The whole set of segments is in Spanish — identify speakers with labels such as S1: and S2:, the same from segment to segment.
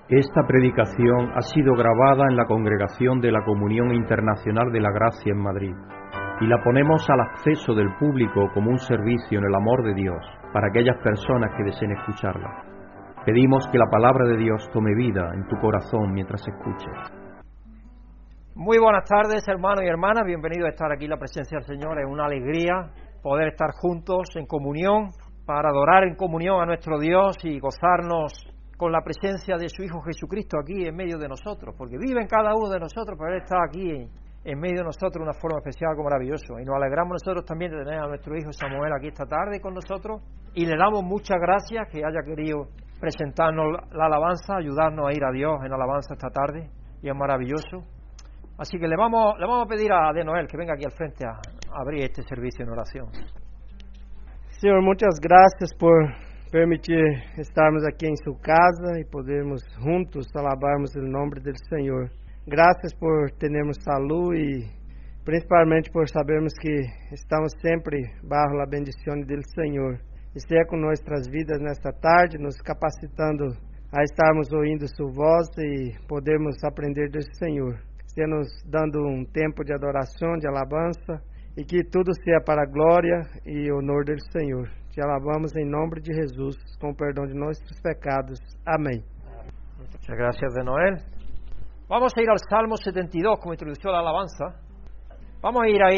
S1: Esta predicación ha sido grabada en la Congregación de la Comunión Internacional de la Gracia en Madrid y la ponemos al acceso del público como un servicio en el amor de Dios para aquellas personas que deseen escucharla. Pedimos que la palabra de Dios tome vida en tu corazón mientras escuches.
S2: Muy buenas tardes, hermanos y hermanas, bienvenidos a estar aquí en la presencia del Señor. Es una alegría poder estar juntos en comunión, para adorar en comunión a nuestro Dios y gozarnos con la presencia de su Hijo Jesucristo aquí en medio de nosotros, porque vive en cada uno de nosotros, pero Él está aquí en medio de nosotros de una forma especial, algo maravilloso. Y nos alegramos nosotros también de tener a nuestro Hijo Samuel aquí esta tarde con nosotros, y le damos muchas gracias que haya querido presentarnos la alabanza, ayudarnos a ir a Dios en alabanza esta tarde, y es maravilloso. Así que le vamos a pedir a De Noel que venga aquí al frente a abrir este servicio en oración.
S3: Senhor, muitas graças por permitir estarmos aqui em sua casa e podermos juntos alabarmos o nome do Senhor. Graças por termos saúde e principalmente por sabermos que estamos sempre bajo a bendição do Senhor. Esteja com nossas vidas nesta tarde, nos capacitando a estarmos ouvindo sua voz e podermos aprender do Senhor. Esteja nos dando tempo de adoração, de alabança, e que tudo seja para a glória e honor do Senhor. Te alabamos em nome de Jesus, com o perdão de nossos pecados. Amém.
S2: Muchas gracias, De Noel. Vamos a ir al Salmo 72 como introducción a la alabanza. Vamos a ir ahí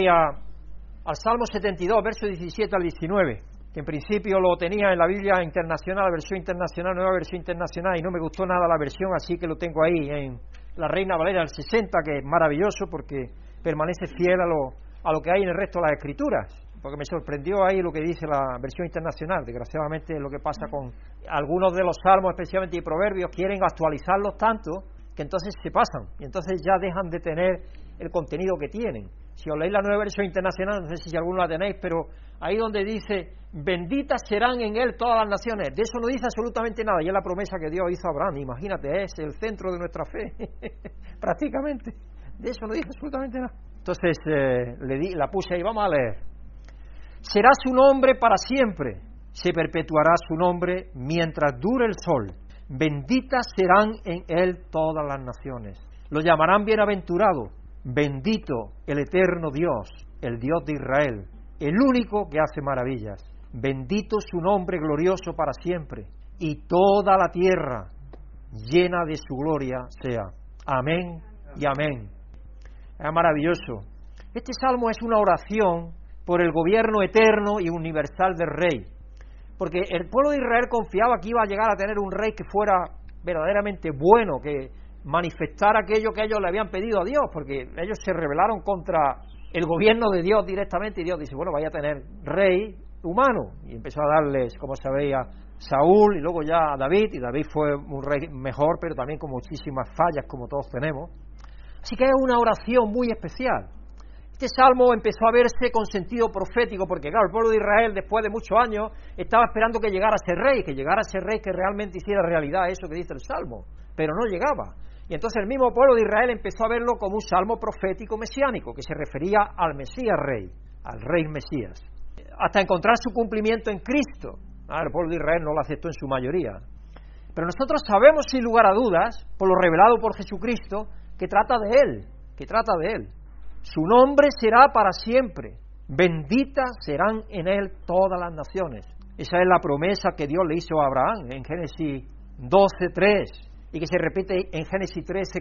S2: al Salmo 72, versos 17 al 19, que en principio lo tenía en la Biblia internacional, la versión internacional, nueva versión internacional, y no me gustó nada la versión, así que lo tengo ahí en la Reina Valera del 60, que es maravilloso porque permanece fiel a lo que hay en el resto de las Escrituras, porque me sorprendió ahí lo que dice la versión internacional. Desgraciadamente lo que pasa con algunos de los salmos, especialmente y proverbios, quieren actualizarlos tanto que entonces se pasan y entonces ya dejan de tener el contenido que tienen. Si os leéis la nueva versión internacional, no sé si alguno la tenéis, pero ahí donde dice benditas serán en él todas las naciones, de eso no dice absolutamente nada, y es la promesa que Dios hizo a Abraham. Imagínate, es el centro de nuestra fe prácticamente, de eso no dice absolutamente nada. Entonces la puse ahí, vamos a leer. Será su nombre para siempre, se perpetuará su nombre mientras dure el sol. Benditas serán en él todas las naciones. Lo llamarán bienaventurado, bendito el eterno Dios, el Dios de Israel, el único que hace maravillas. Bendito su nombre glorioso para siempre, y toda la tierra llena de su gloria sea. Amén y amén. Es maravilloso. Este salmo es una oración por el gobierno eterno y universal del rey, porque el pueblo de Israel confiaba que iba a llegar a tener un rey que fuera verdaderamente bueno, que manifestara aquello que ellos le habían pedido a Dios, porque ellos se rebelaron contra el gobierno de Dios directamente, y Dios dice, bueno, vaya a tener rey humano, y empezó a darles, como sabéis, a Saúl y luego ya a David, y David fue un rey mejor, pero también con muchísimas fallas como todos tenemos. Así que es una oración muy especial. Este salmo empezó a verse con sentido profético, porque claro, el pueblo de Israel después de muchos años estaba esperando que llegara ese rey que realmente hiciera realidad eso que dice el salmo, pero no llegaba. Y entonces el mismo pueblo de Israel empezó a verlo como un salmo profético mesiánico, que se refería al Mesías rey, al rey Mesías, hasta encontrar su cumplimiento en Cristo. El pueblo de Israel no lo aceptó en su mayoría. Pero nosotros sabemos sin lugar a dudas, por lo revelado por Jesucristo, que trata de Él. Su nombre será para siempre. Benditas serán en Él todas las naciones. Esa es la promesa que Dios le hizo a Abraham en Génesis 12:3, y que se repite en Génesis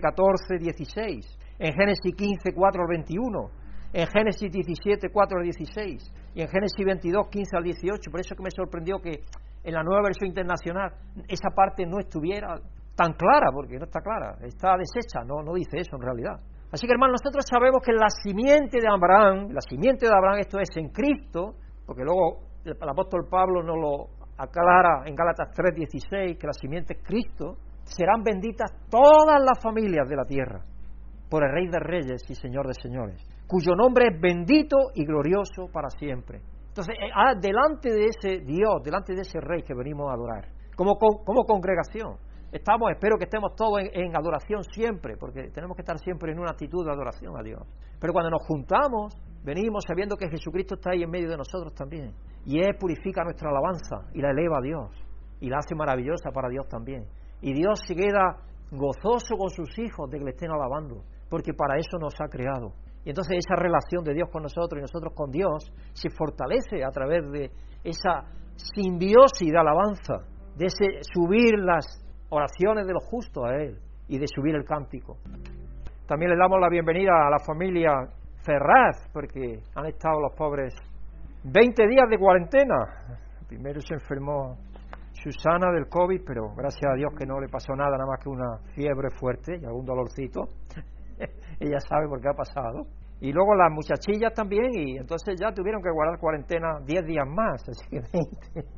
S2: 13:14-16, en Génesis 15:4-21, en Génesis 17:4-16, y en Génesis 22:15-18. Por eso que me sorprendió que en la nueva versión internacional esa parte no estuviera tan clara, porque no está clara, está deshecha, no dice eso en realidad. Así que, hermanos, nosotros sabemos que la simiente de Abraham, esto es en Cristo, porque luego el apóstol Pablo nos lo aclara en Gálatas 3:16, que la simiente es Cristo. Serán benditas todas las familias de la tierra por el Rey de Reyes y Señor de Señores, cuyo nombre es bendito y glorioso para siempre. Entonces, delante de ese Dios, delante de ese Rey que venimos a adorar, como congregación, espero que estemos todos en adoración siempre, porque tenemos que estar siempre en una actitud de adoración a Dios. Pero cuando nos juntamos, venimos sabiendo que Jesucristo está ahí en medio de nosotros también, y Él purifica nuestra alabanza y la eleva a Dios, y la hace maravillosa para Dios también. Y Dios se queda gozoso con sus hijos de que le estén alabando, porque para eso nos ha creado. Y entonces esa relación de Dios con nosotros y nosotros con Dios se fortalece a través de esa simbiosis de alabanza, de ese subir las oraciones de los justos a Él y de subir el cántico. También le damos la bienvenida a la familia Ferraz, porque han estado los pobres 20 días de cuarentena. Primero se enfermó Susana del COVID, pero gracias a Dios que no le pasó nada más que una fiebre fuerte y algún dolorcito. Ella sabe por qué ha pasado. Y luego las muchachillas también, y entonces ya tuvieron que guardar cuarentena 10 días más, así que 20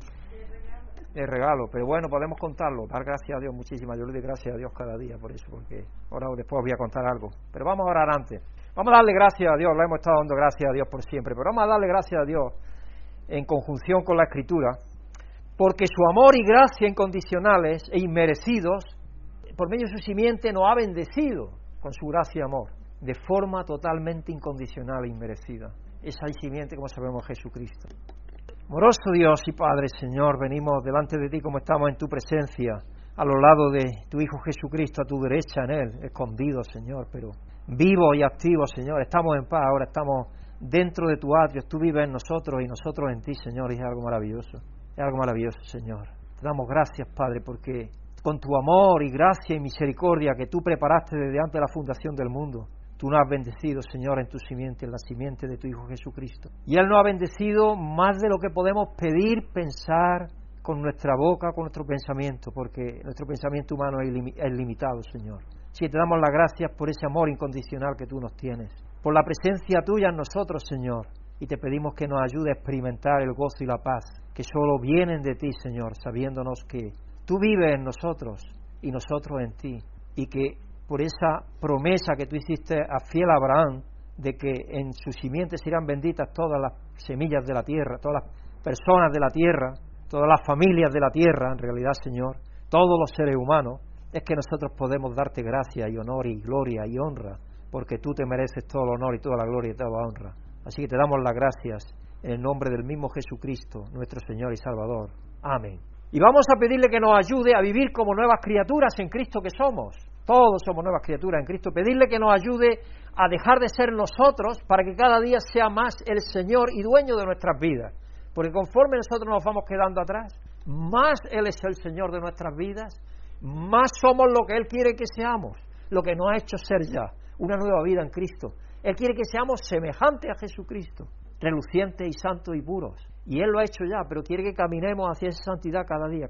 S2: de regalo. Pero bueno, podemos contarlo, dar gracias a Dios muchísimas. Yo le doy gracias a Dios cada día por eso, porque ahora o después voy a contar algo. Pero vamos a orar antes. Vamos a darle gracias a Dios, le hemos estado dando gracias a Dios por siempre, pero vamos a darle gracias a Dios en conjunción con la Escritura, porque su amor y gracia incondicionales e inmerecidos, por medio de su simiente, nos ha bendecido con su gracia y amor, de forma totalmente incondicional e inmerecida. Esa simiente, como sabemos, Jesucristo. Amoroso Dios y Padre, Señor, venimos delante de ti como estamos en tu presencia, a los lados de tu Hijo Jesucristo, a tu derecha en Él, escondido, Señor, pero vivo y activo, Señor. Estamos en paz, ahora estamos dentro de tu atrio, tú vives en nosotros y nosotros en ti, Señor, y es algo maravilloso. Es algo maravilloso, Señor. Te damos gracias, Padre, porque con tu amor y gracia y misericordia que tú preparaste desde antes de la fundación del mundo, tú nos has bendecido, Señor, en tu simiente, en la simiente de tu Hijo Jesucristo. Y Él nos ha bendecido más de lo que podemos pedir, pensar con nuestra boca, con nuestro pensamiento, porque nuestro pensamiento humano es limitado, Señor. Así que te damos las gracias por ese amor incondicional que tú nos tienes, por la presencia tuya en nosotros, Señor, y te pedimos que nos ayude a experimentar el gozo y la paz que solo vienen de ti, Señor, sabiéndonos que tú vives en nosotros y nosotros en ti, y que por esa promesa que tú hiciste a fiel Abraham, de que en su simiente serán benditas todas las semillas de la tierra, todas las personas de la tierra, todas las familias de la tierra, en realidad, Señor, todos los seres humanos, es que nosotros podemos darte gracia y honor y gloria y honra, porque tú te mereces todo el honor y toda la gloria y toda la honra. Así que te damos las gracias en el nombre del mismo Jesucristo, nuestro Señor y Salvador. Amén. Y vamos a pedirle que nos ayude a vivir como nuevas criaturas en Cristo que somos. Todos somos nuevas criaturas en Cristo. Pedirle que nos ayude a dejar de ser nosotros para que cada día sea más el Señor y dueño de nuestras vidas. Porque conforme nosotros nos vamos quedando atrás, más Él es el Señor de nuestras vidas, más somos lo que Él quiere que seamos, lo que nos ha hecho ser ya, una nueva vida en Cristo. Él quiere que seamos semejantes a Jesucristo, relucientes y santos y puros. Y Él lo ha hecho ya, pero quiere que caminemos hacia esa santidad cada día,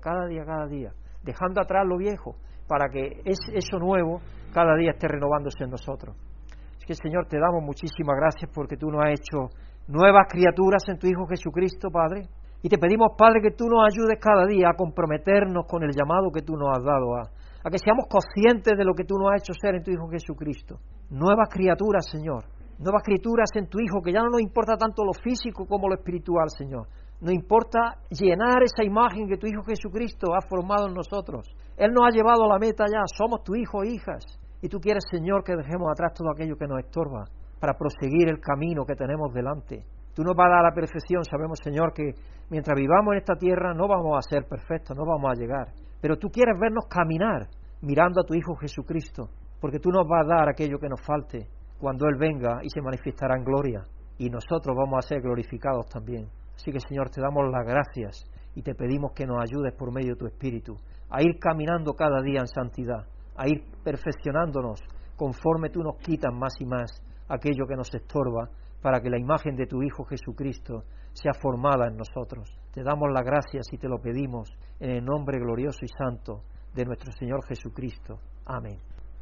S2: dejando atrás lo viejo, para que eso nuevo cada día esté renovándose en nosotros. Así que, Señor, te damos muchísimas gracias porque tú nos has hecho nuevas criaturas en tu Hijo Jesucristo, Padre. Y te pedimos, Padre, que tú nos ayudes cada día a comprometernos con el llamado que tú nos has dado, a que seamos conscientes de lo que tú nos has hecho ser en tu Hijo Jesucristo. Nuevas criaturas, Señor. Nuevas criaturas en tu Hijo, que ya no nos importa tanto lo físico como lo espiritual, Señor. Nos importa llenar esa imagen que tu Hijo Jesucristo ha formado en nosotros. Él nos ha llevado a la meta ya, somos tu hijo e hijas. Y tú quieres, Señor, que dejemos atrás todo aquello que nos estorba para proseguir el camino que tenemos delante. Tú nos vas a dar la perfección, sabemos, Señor, que mientras vivamos en esta tierra no vamos a ser perfectos, no vamos a llegar. Pero tú quieres vernos caminar mirando a tu Hijo Jesucristo, porque tú nos vas a dar aquello que nos falte cuando Él venga y se manifestará en gloria. Y nosotros vamos a ser glorificados también. Así que, Señor, te damos las gracias y te pedimos que nos ayudes por medio de tu Espíritu a ir caminando cada día en santidad, a ir perfeccionándonos conforme tú nos quitas más y más aquello que nos estorba, para que la imagen de tu Hijo Jesucristo sea formada en nosotros. Te damos las gracias y te lo pedimos en el nombre glorioso y santo de nuestro Señor Jesucristo. Amén.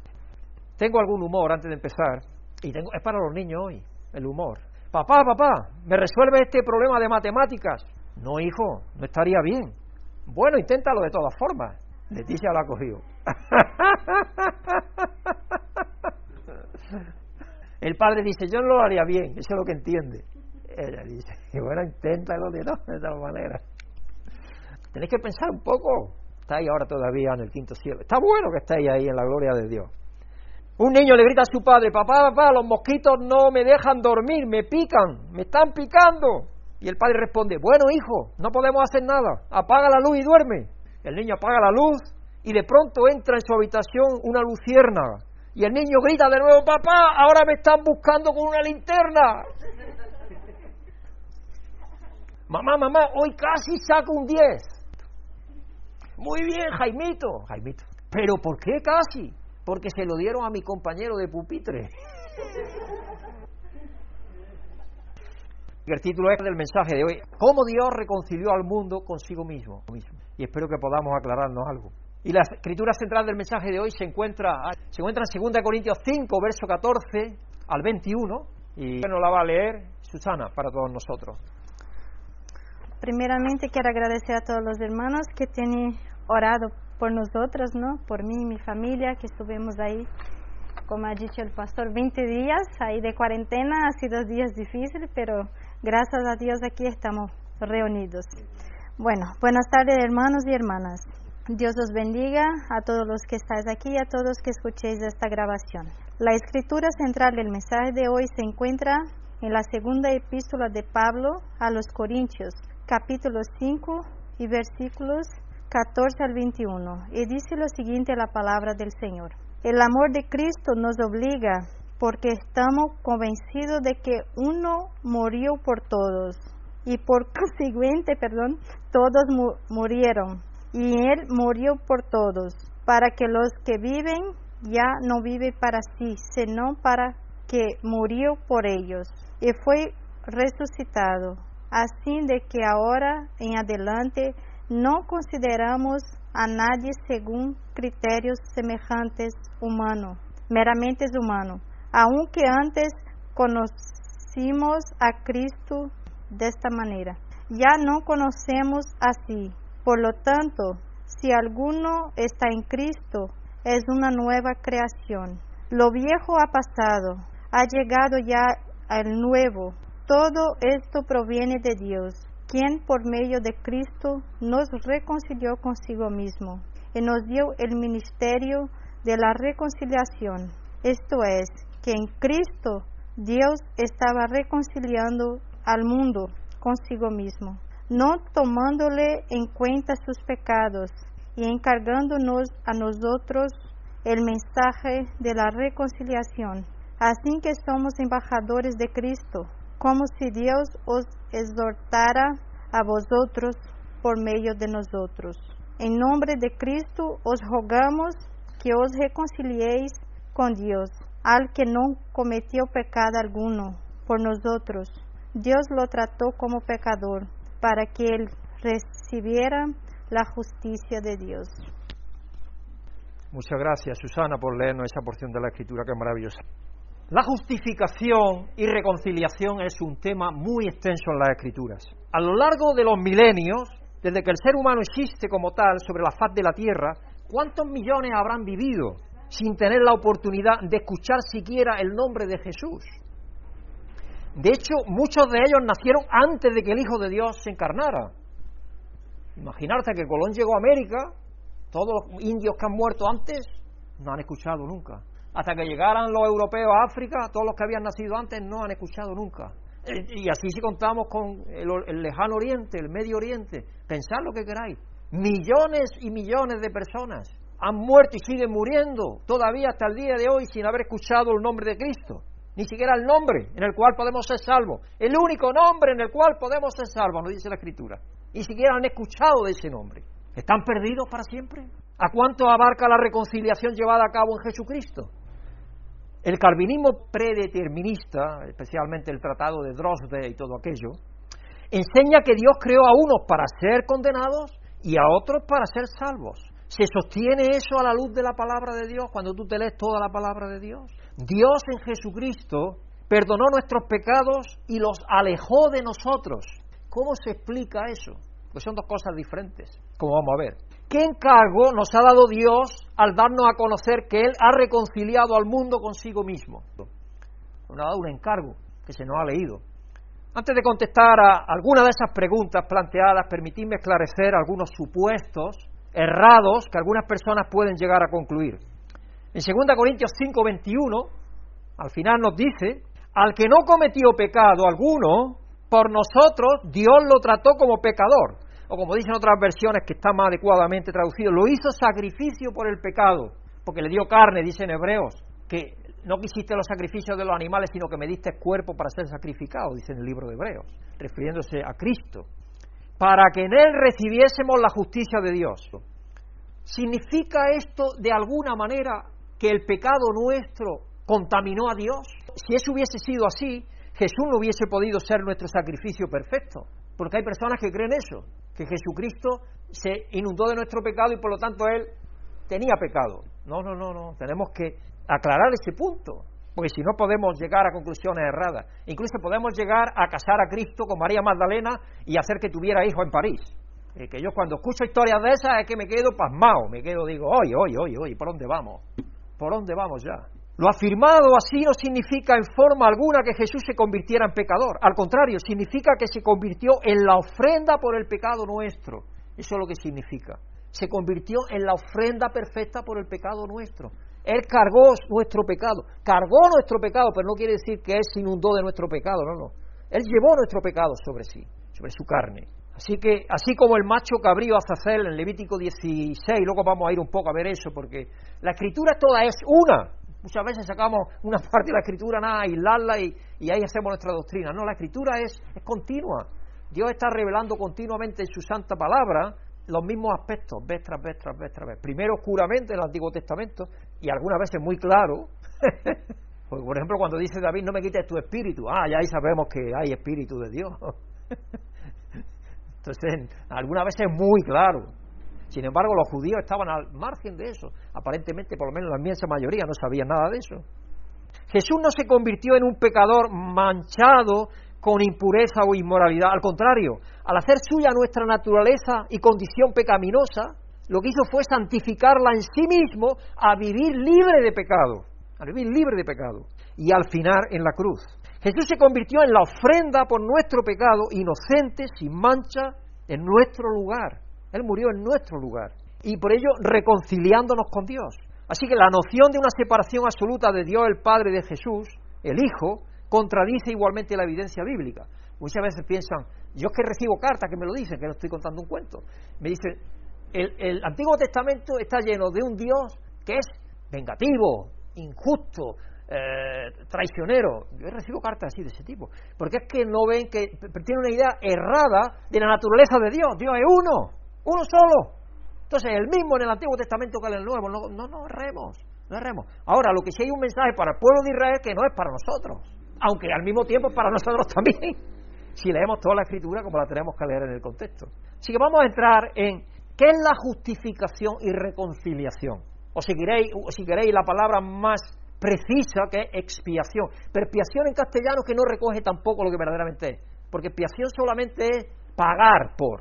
S2: Tengo algún humor antes de empezar, y es para los niños hoy, el humor. Papá, ¿me resuelve este problema de matemáticas? No, hijo, no estaría bien. Bueno, inténtalo de todas formas. Leticia lo ha cogido. El padre dice, yo no lo haría bien, eso es lo que entiende. Ella dice, bueno, inténtalo de todas maneras. Tenéis que pensar un poco. Estáis ahora todavía en el quinto cielo. Está bueno que estéis ahí en la gloria de Dios. Un niño le grita a su padre, papá, los mosquitos no me dejan dormir, me pican, me están picando. Y el padre responde, bueno, hijo, no podemos hacer nada, apaga la luz y duerme. El niño apaga la luz y de pronto entra en su habitación una luciérnaga y el niño grita de nuevo: papá, ahora me están buscando con una linterna. Mamá, hoy casi saco un 10. Muy bien, Jaimito. ¿Pero por qué casi? Porque se lo dieron a mi compañero de pupitre. El título es del mensaje de hoy: ¿Cómo Dios reconcilió al mundo consigo mismo? Y espero que podamos aclararnos algo. Y la escritura central del mensaje de hoy se encuentra en 2 Corintios 5, verso 14 al 21, y nos la va a leer Susana para todos nosotros.
S4: Primeramente quiero agradecer a todos los hermanos que tienen orado por nosotros, ¿no? Por mí y mi familia, que estuvimos ahí, como ha dicho el pastor, 20 días ahí de cuarentena. Ha sido días difíciles, pero gracias a Dios aquí estamos reunidos. Bueno, buenas tardes, hermanos y hermanas. Dios os bendiga a todos los que estáis aquí y a todos que escuchéis esta grabación. La escritura central del mensaje de hoy se encuentra en la segunda epístola de Pablo a los Corintios, capítulo 5 y versículos 14 al 21, y dice lo siguiente la palabra del Señor: el amor de Cristo nos obliga, porque estamos convencidos de que uno murió por todos, y por consiguiente, todos murieron, y Él murió por todos, para que los que viven ya no viven para sí, sino para que murió por ellos, y fue resucitado, así de que ahora en adelante no consideramos a nadie según criterios semejantes meramente humanos, aunque antes conocimos a Cristo de esta manera, ya no conocemos así. Por lo tanto, si alguno está en Cristo, es una nueva creación. Lo viejo ha pasado, ha llegado ya el nuevo. Todo esto proviene de Dios, quien por medio de Cristo nos reconcilió consigo mismo y nos dio el ministerio de la reconciliación. Esto es, que en Cristo Dios estaba reconciliando al mundo consigo mismo, no tomándole en cuenta sus pecados y encargándonos a nosotros el mensaje de la reconciliación. Así que somos embajadores de Cristo, como si Dios os exhortara a vosotros por medio de nosotros. En nombre de Cristo os rogamos que os reconciliéis con Dios, al que no cometió pecado alguno por nosotros. Dios lo trató como pecador, para que él recibiera la justicia de Dios.
S2: Muchas gracias, Susana, por leernos esa porción de la Escritura que es maravillosa. La justificación y reconciliación es un tema muy extenso en las Escrituras. A lo largo de los milenios, desde que el ser humano existe como tal sobre la faz de la tierra, ¿cuántos millones habrán vivido sin tener la oportunidad de escuchar siquiera el nombre de Jesús? De hecho, muchos de ellos nacieron antes de que el Hijo de Dios se encarnara. Imaginarte que Colón llegó a América, todos los indios que han muerto antes no han escuchado nunca. Hasta que llegaran los europeos a África, todos los que habían nacido antes no han escuchado nunca. Y así si contamos con el lejano oriente, el medio oriente, pensad lo que queráis. Millones y millones de personas han muerto y siguen muriendo todavía hasta el día de hoy sin haber escuchado el nombre de Cristo. Ni siquiera el nombre en el cual podemos ser salvos. El único nombre en el cual podemos ser salvos, nos dice la Escritura. Ni siquiera han escuchado de ese nombre. ¿Están perdidos para siempre? ¿A cuánto abarca la reconciliación llevada a cabo en Jesucristo? El calvinismo predeterminista, especialmente el tratado de Drosde y todo aquello, enseña que Dios creó a unos para ser condenados y a otros para ser salvos. ¿Se sostiene eso a la luz de la palabra de Dios cuando tú te lees toda la palabra de Dios? Dios en Jesucristo perdonó nuestros pecados y los alejó de nosotros. ¿Cómo se explica eso? Pues son dos cosas diferentes, como vamos a ver. ¿Qué encargo nos ha dado Dios al darnos a conocer que Él ha reconciliado al mundo consigo mismo? Nos ha dado un encargo que se nos ha leído. Antes de contestar a alguna de esas preguntas planteadas, permitidme esclarecer algunos supuestos errados que algunas personas pueden llegar a concluir. En 2 Corintios 5:21, al final nos dice: al que no cometió pecado alguno, por nosotros Dios lo trató como pecador, o como dicen otras versiones que está más adecuadamente traducido, lo hizo sacrificio por el pecado, porque le dio carne, dicen Hebreos, que no quisiste los sacrificios de los animales, sino que me diste cuerpo para ser sacrificado, dice en el libro de Hebreos, refiriéndose a Cristo, para que en él recibiésemos la justicia de Dios. ¿Significa esto de alguna manera que el pecado nuestro contaminó a Dios? Si eso hubiese sido así, Jesús no hubiese podido ser nuestro sacrificio perfecto, porque hay personas que creen eso, que Jesucristo se inundó de nuestro pecado y por lo tanto Él tenía pecado. No, tenemos que aclarar ese punto, porque si no podemos llegar a conclusiones erradas. Incluso podemos llegar a casar a Cristo con María Magdalena y hacer que tuviera hijos en París. Que yo cuando escucho historias de esas es que me quedo pasmado, digo, oye, ¿por dónde vamos? ¿Por dónde vamos ya? Lo afirmado así no significa en forma alguna que Jesús se convirtiera en pecador. Al contrario, significa que se convirtió en la ofrenda por el pecado nuestro. Eso es lo que significa. Se convirtió en la ofrenda perfecta por el pecado nuestro. Él cargó nuestro pecado. Cargó nuestro pecado, pero no quiere decir que Él se inundó de nuestro pecado, no. Él llevó nuestro pecado sobre sí, sobre su carne. Así que, así como el macho cabrío Azazel en Levítico 16, luego vamos a ir un poco a ver eso, porque la Escritura toda es una. Muchas veces sacamos una parte de la Escritura, aislarla y ahí hacemos nuestra doctrina. No, la Escritura es continua. Dios está revelando continuamente en su santa palabra los mismos aspectos, vez tras vez. Primero oscuramente en el Antiguo Testamento y algunas veces muy claro. Por ejemplo, cuando dice David, no me quites tu espíritu. Ya ahí sabemos que hay espíritu de Dios. Entonces, algunas veces muy claro. Sin embargo, los judíos estaban al margen de eso. Aparentemente, por lo menos la inmensa mayoría no sabían nada de eso. Jesús no se convirtió en un pecador manchado con impureza o inmoralidad. Al contrario, al hacer suya nuestra naturaleza y condición pecaminosa, lo que hizo fue santificarla en sí mismo a vivir libre de pecado. A vivir libre de pecado. Y al final en la cruz. Jesús se convirtió en la ofrenda por nuestro pecado, inocente, sin mancha, en nuestro lugar. Él murió en nuestro lugar. Y por ello reconciliándonos con Dios. Así que la noción de una separación absoluta de Dios el Padre y de Jesús, el Hijo, contradice igualmente la evidencia bíblica. Muchas veces piensan, yo es que recibo cartas que me lo dicen, que no estoy contando un cuento. Me dicen, el Antiguo Testamento está lleno de un Dios que es vengativo, injusto, traicionero. Yo recibo cartas así de ese tipo, porque es que no ven, que tienen una idea errada de la naturaleza de Dios. Dios es uno solo. Entonces el mismo en el Antiguo Testamento que en el Nuevo. No erremos. Ahora, lo que sí hay un mensaje para el pueblo de Israel que no es para nosotros, aunque al mismo tiempo es para nosotros también, si leemos toda la Escritura como la tenemos que leer en el contexto. Así que vamos a entrar en qué es la justificación y reconciliación, o si queréis la palabra más precisa, que es expiación. Pero expiación en castellano que no recoge tampoco lo que verdaderamente es, porque expiación solamente es pagar por,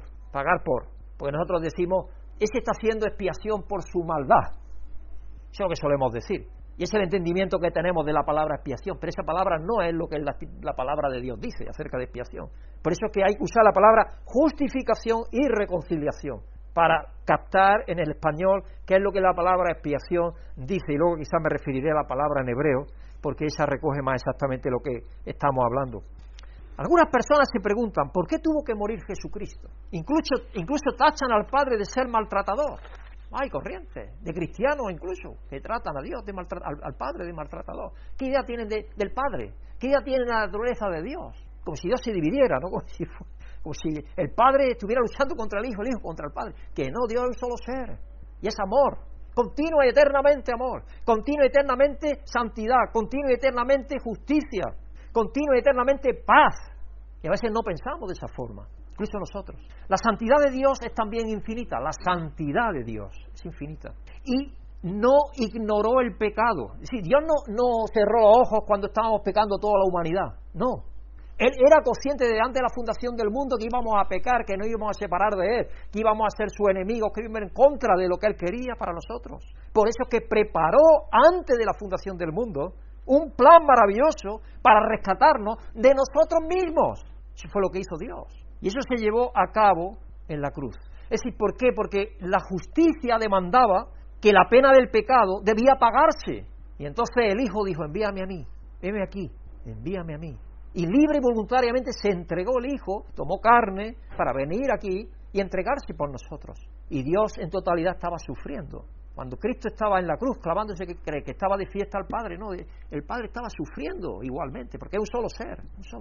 S2: porque nosotros decimos, ese está haciendo expiación por su maldad. Eso es lo que solemos decir, y ese es el entendimiento que tenemos de la palabra expiación, pero esa palabra no es lo que la palabra de Dios dice acerca de expiación. Por eso es que hay que usar la palabra justificación y reconciliación para captar en el español qué es lo que la palabra expiación dice, y luego quizás me referiré a la palabra en hebreo, porque esa recoge más exactamente lo que estamos hablando. Algunas personas se preguntan, ¿por qué tuvo que morir Jesucristo? Incluso tachan al Padre de ser maltratador. Hay corrientes de cristianos incluso que tratan a Dios, al Padre de maltratador. ¿Qué idea tienen del Padre? ¿Qué idea tienen de la naturaleza de Dios? Como si Dios se dividiera, ¿no? Como si el Padre estuviera luchando contra el Hijo contra el Padre. Que no, Dios es un solo ser. Y es amor. Continua y eternamente amor. Continua y eternamente santidad. Continua y eternamente justicia. Continua y eternamente paz. Y a veces no pensamos de esa forma. Incluso nosotros. La santidad de Dios es también infinita. La santidad de Dios es infinita. Y no ignoró el pecado. Es decir, Dios no cerró los ojos cuando estábamos pecando toda la humanidad. No. Él era consciente desde antes de la fundación del mundo que íbamos a pecar, que no íbamos a separar de Él, que íbamos a ser sus enemigos, que íbamos en contra de lo que Él quería para nosotros. Por eso es que preparó antes de la fundación del mundo un plan maravilloso para rescatarnos de nosotros mismos. Eso fue lo que hizo Dios. Y eso se llevó a cabo en la cruz. Es decir, ¿por qué? Porque la justicia demandaba que la pena del pecado debía pagarse. Y entonces el Hijo dijo, envíame a mí, heme aquí, envíame a mí. Y libre y voluntariamente se entregó el Hijo, tomó carne para venir aquí y entregarse por nosotros. Y Dios en totalidad estaba sufriendo. Cuando Cristo estaba en la cruz clavándose, que estaba de fiesta al Padre, no, el Padre estaba sufriendo igualmente, porque es un solo ser,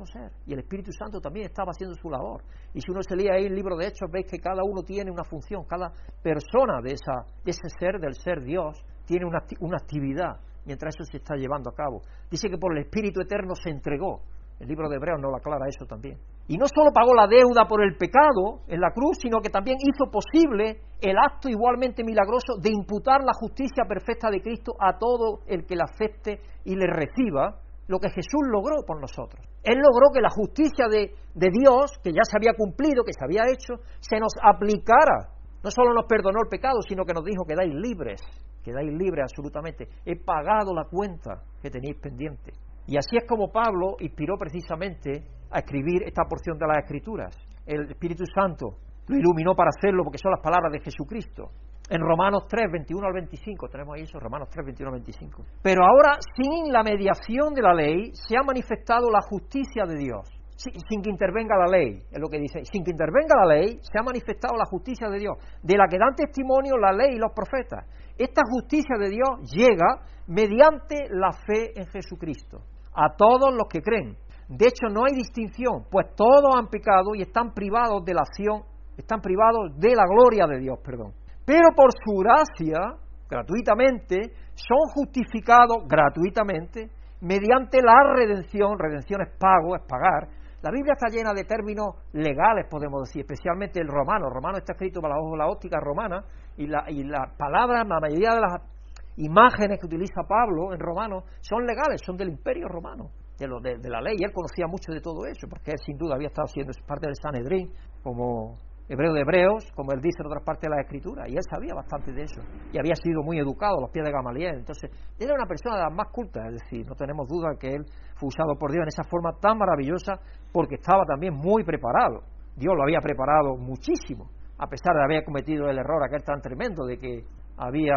S2: y el Espíritu Santo también estaba haciendo su labor. Y si uno se lee ahí el libro de Hechos, veis que cada uno tiene una función, cada persona de ese ser, del ser Dios, tiene una actividad, mientras eso se está llevando a cabo. Dice que por el Espíritu Eterno se entregó. El libro de Hebreos nos lo aclara eso también. Y no solo pagó la deuda por el pecado en la cruz, sino que también hizo posible el acto igualmente milagroso de imputar la justicia perfecta de Cristo a todo el que la acepte y le reciba, lo que Jesús logró por nosotros. Él logró que la justicia de Dios, que ya se había cumplido, que se había hecho, se nos aplicara. No solo nos perdonó el pecado, sino que nos dijo: quedáis libres absolutamente. He pagado la cuenta que tenéis pendiente. Y así es como Pablo inspiró precisamente a escribir esta porción de las Escrituras. El Espíritu Santo lo iluminó para hacerlo, porque son las palabras de Jesucristo. En Romanos 3, 21 al 25, tenemos ahí eso, Romanos 3, 21 al 25. Pero ahora, sin la mediación de la ley, se ha manifestado la justicia de Dios. Sin que intervenga la ley, es lo que dice. Sin que intervenga la ley, se ha manifestado la justicia de Dios, de la que dan testimonio la ley y los profetas. Esta justicia de Dios llega mediante la fe en Jesucristo, a todos los que creen. De hecho, no hay distinción, pues todos han pecado y están privados de la acción, están privados de la gloria de Dios, Pero por su gracia, gratuitamente, son justificados gratuitamente mediante la redención. Redención es pago, es pagar. La Biblia está llena de términos legales, podemos decir, especialmente el romano. El romano está escrito para la óptica romana, y las palabras, la mayoría de las imágenes que utiliza Pablo en romano son legales, son del Imperio Romano, de la ley. Y él conocía mucho de todo eso, porque él sin duda había estado siendo parte del Sanedrín, como hebreo de hebreos, como él dice en otras partes de la Escritura, y él sabía bastante de eso, y había sido muy educado a los pies de Gamaliel. Entonces, él era una persona de las más cultas, es decir, no tenemos duda que él fue usado por Dios en esa forma tan maravillosa, porque estaba también muy preparado. Dios lo había preparado muchísimo, a pesar de haber cometido el error aquel tan tremendo de que había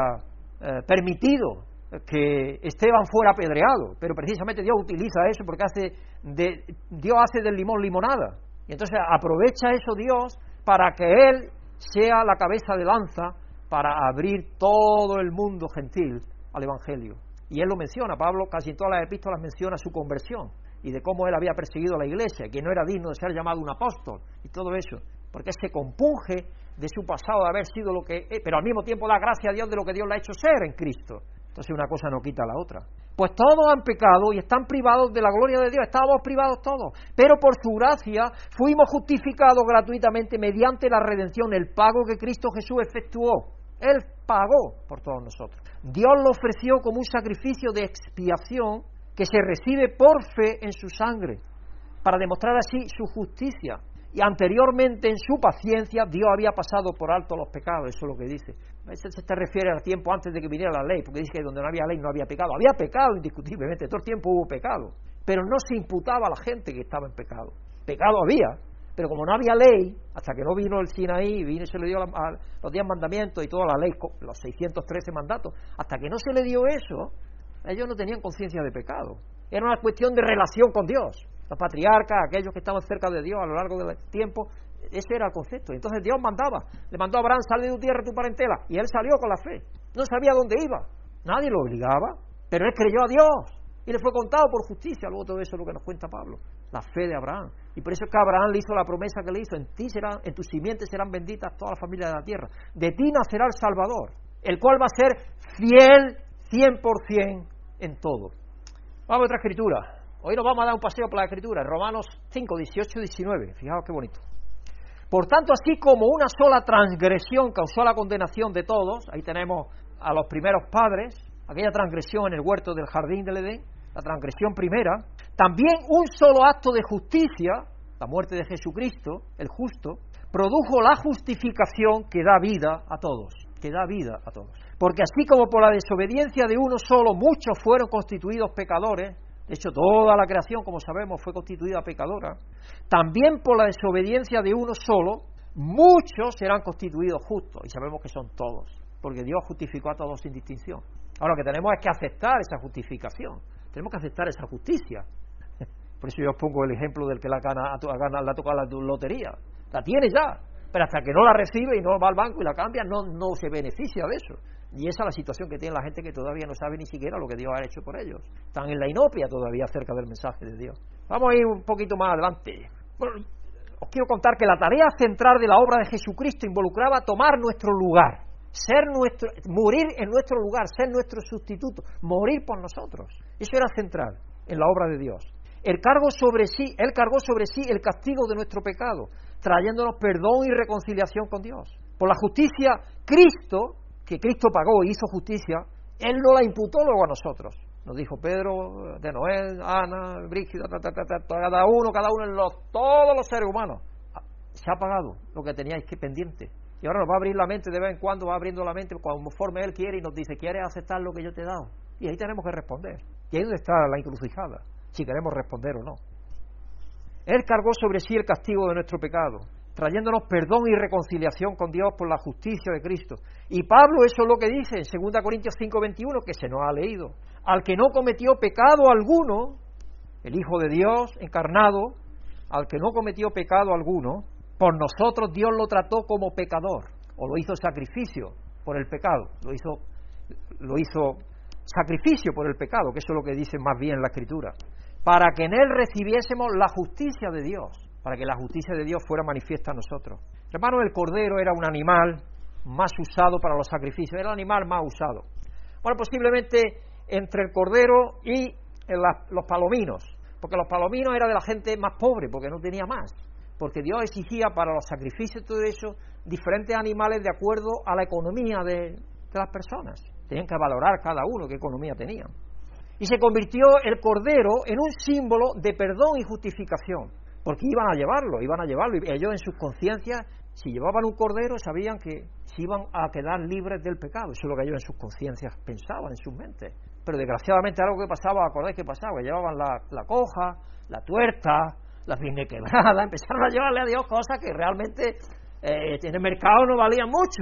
S2: permitido que Esteban fuera apedreado, pero precisamente Dios utiliza eso porque Dios hace del limón limonada, y entonces aprovecha eso Dios para que Él sea la cabeza de lanza para abrir todo el mundo gentil al Evangelio. Y Él lo menciona, Pablo casi en todas las epístolas menciona su conversión y de cómo Él había perseguido a la iglesia, que no era digno de ser llamado un apóstol y todo eso, porque se compunge de su pasado de haber sido lo que es, pero al mismo tiempo da gracias a Dios de lo que Dios le ha hecho ser en Cristo. Entonces una cosa no quita la otra. Pues todos han pecado y están privados de la gloria de Dios. Estábamos privados todos, pero por su gracia fuimos justificados gratuitamente mediante la redención, el pago que Cristo Jesús efectuó. Él pagó por todos nosotros. Dios lo ofreció como un sacrificio de expiación que se recibe por fe en su sangre, para demostrar así su justicia. Y anteriormente en su paciencia Dios había pasado por alto los pecados. Eso es lo que dice. Eso se refiere al tiempo antes de que viniera la ley, porque dice que donde no había ley no había pecado. Había pecado indiscutiblemente, todo el tiempo hubo pecado, pero no se imputaba a la gente que estaba en pecado. Pecado había, pero como no había ley, hasta que no vino el Sinaí, vino y se le dio los 10 mandamientos y toda la ley, los 613 mandatos, hasta que no se le dio eso, ellos no tenían conciencia de pecado. Era una cuestión de relación con Dios. Los patriarcas, aquellos que estaban cerca de Dios a lo largo del tiempo, ese era el concepto. Entonces Dios le mandó a Abraham: sal de tu tierra, tu parentela, y él salió con la fe. No sabía dónde iba, nadie lo obligaba, pero él creyó a Dios y le fue contado por justicia. Luego todo eso es lo que nos cuenta Pablo, la fe de Abraham. Y por eso es que Abraham le hizo la promesa que le hizo: en tus simientes serán benditas todas las familias de la tierra, de ti nacerá el Salvador, el cual va a ser fiel 100% en todo. Vamos a otra escritura. Hoy nos vamos a dar un paseo por la Escritura, Romanos 5, 18 y 19. Fijaos qué bonito. Por tanto, así como una sola transgresión causó la condenación de todos, ahí tenemos a los primeros padres, aquella transgresión en el huerto del jardín del Edén, la transgresión primera, también un solo acto de justicia, la muerte de Jesucristo, el justo, produjo la justificación que da vida a todos, Porque así como por la desobediencia de uno solo muchos fueron constituidos pecadores, de hecho toda la creación, como sabemos, fue constituida pecadora, también por la desobediencia de uno solo muchos serán constituidos justos, y sabemos que son todos, porque Dios justificó a todos sin distinción. Ahora lo que tenemos es que aceptar esa justificación, tenemos que aceptar esa justicia. Por eso yo os pongo el ejemplo del que le ha tocado la lotería. La tiene ya, pero hasta que no la recibe y no va al banco y la cambia, no se beneficia de eso. Y esa es la situación que tiene la gente que todavía no sabe ni siquiera lo que Dios ha hecho por ellos. Están en la inopia todavía acerca del mensaje de Dios. Vamos a ir un poquito más adelante. Bueno, os quiero contar que la tarea central de la obra de Jesucristo involucraba tomar nuestro lugar, morir en nuestro lugar, ser nuestro sustituto, morir por nosotros. Eso era central en la obra de Dios. Él cargó sobre sí el castigo de nuestro pecado, trayéndonos perdón y reconciliación con Dios. Por la justicia, que Cristo pagó y hizo justicia, Él no la imputó luego a nosotros. Nos dijo Pedro, de Noel, Ana, Brígida, cada uno, todos los seres humanos. Se ha pagado lo que teníais que pendiente. Y ahora nos va a abrir la mente, de vez en cuando va abriendo la mente conforme Él quiere y nos dice, ¿quieres aceptar lo que yo te he dado? Y ahí tenemos que responder. Y ahí es donde está la encrucijada, si queremos responder o no. Él cargó sobre sí el castigo de nuestro pecado, trayéndonos perdón y reconciliación con Dios por la justicia de Cristo. Y Pablo eso es lo que dice en 2 Corintios 5:21, que se nos ha leído. Al que no cometió pecado alguno, el Hijo de Dios encarnado, al que no cometió pecado alguno, por nosotros Dios lo trató como pecador, o lo hizo sacrificio por el pecado, lo hizo sacrificio por el pecado, que eso es lo que dice más bien la Escritura, para que en él recibiésemos la justicia de Dios, para que la justicia de Dios fuera manifiesta a nosotros. Hermano, el cordero era un animal más usado para los sacrificios, era el animal más usado. Bueno, posiblemente entre el cordero y los palominos, porque los palominos era de la gente más pobre, porque no tenía más, porque Dios exigía para los sacrificios y todo eso diferentes animales de acuerdo a la economía de las personas. Tenían que valorar cada uno qué economía tenían. Y se convirtió el cordero en un símbolo de perdón y justificación, porque iban a llevarlo, y ellos en sus conciencias, si llevaban un cordero, sabían que se iban a quedar libres del pecado. Eso es lo que ellos en sus conciencias pensaban, en sus mentes. Pero desgraciadamente algo que pasaba, ¿acordáis que pasaba? Que llevaban la coja, la tuerta, la pierna quebrada, empezaron a llevarle a Dios cosas que realmente en el mercado no valían mucho.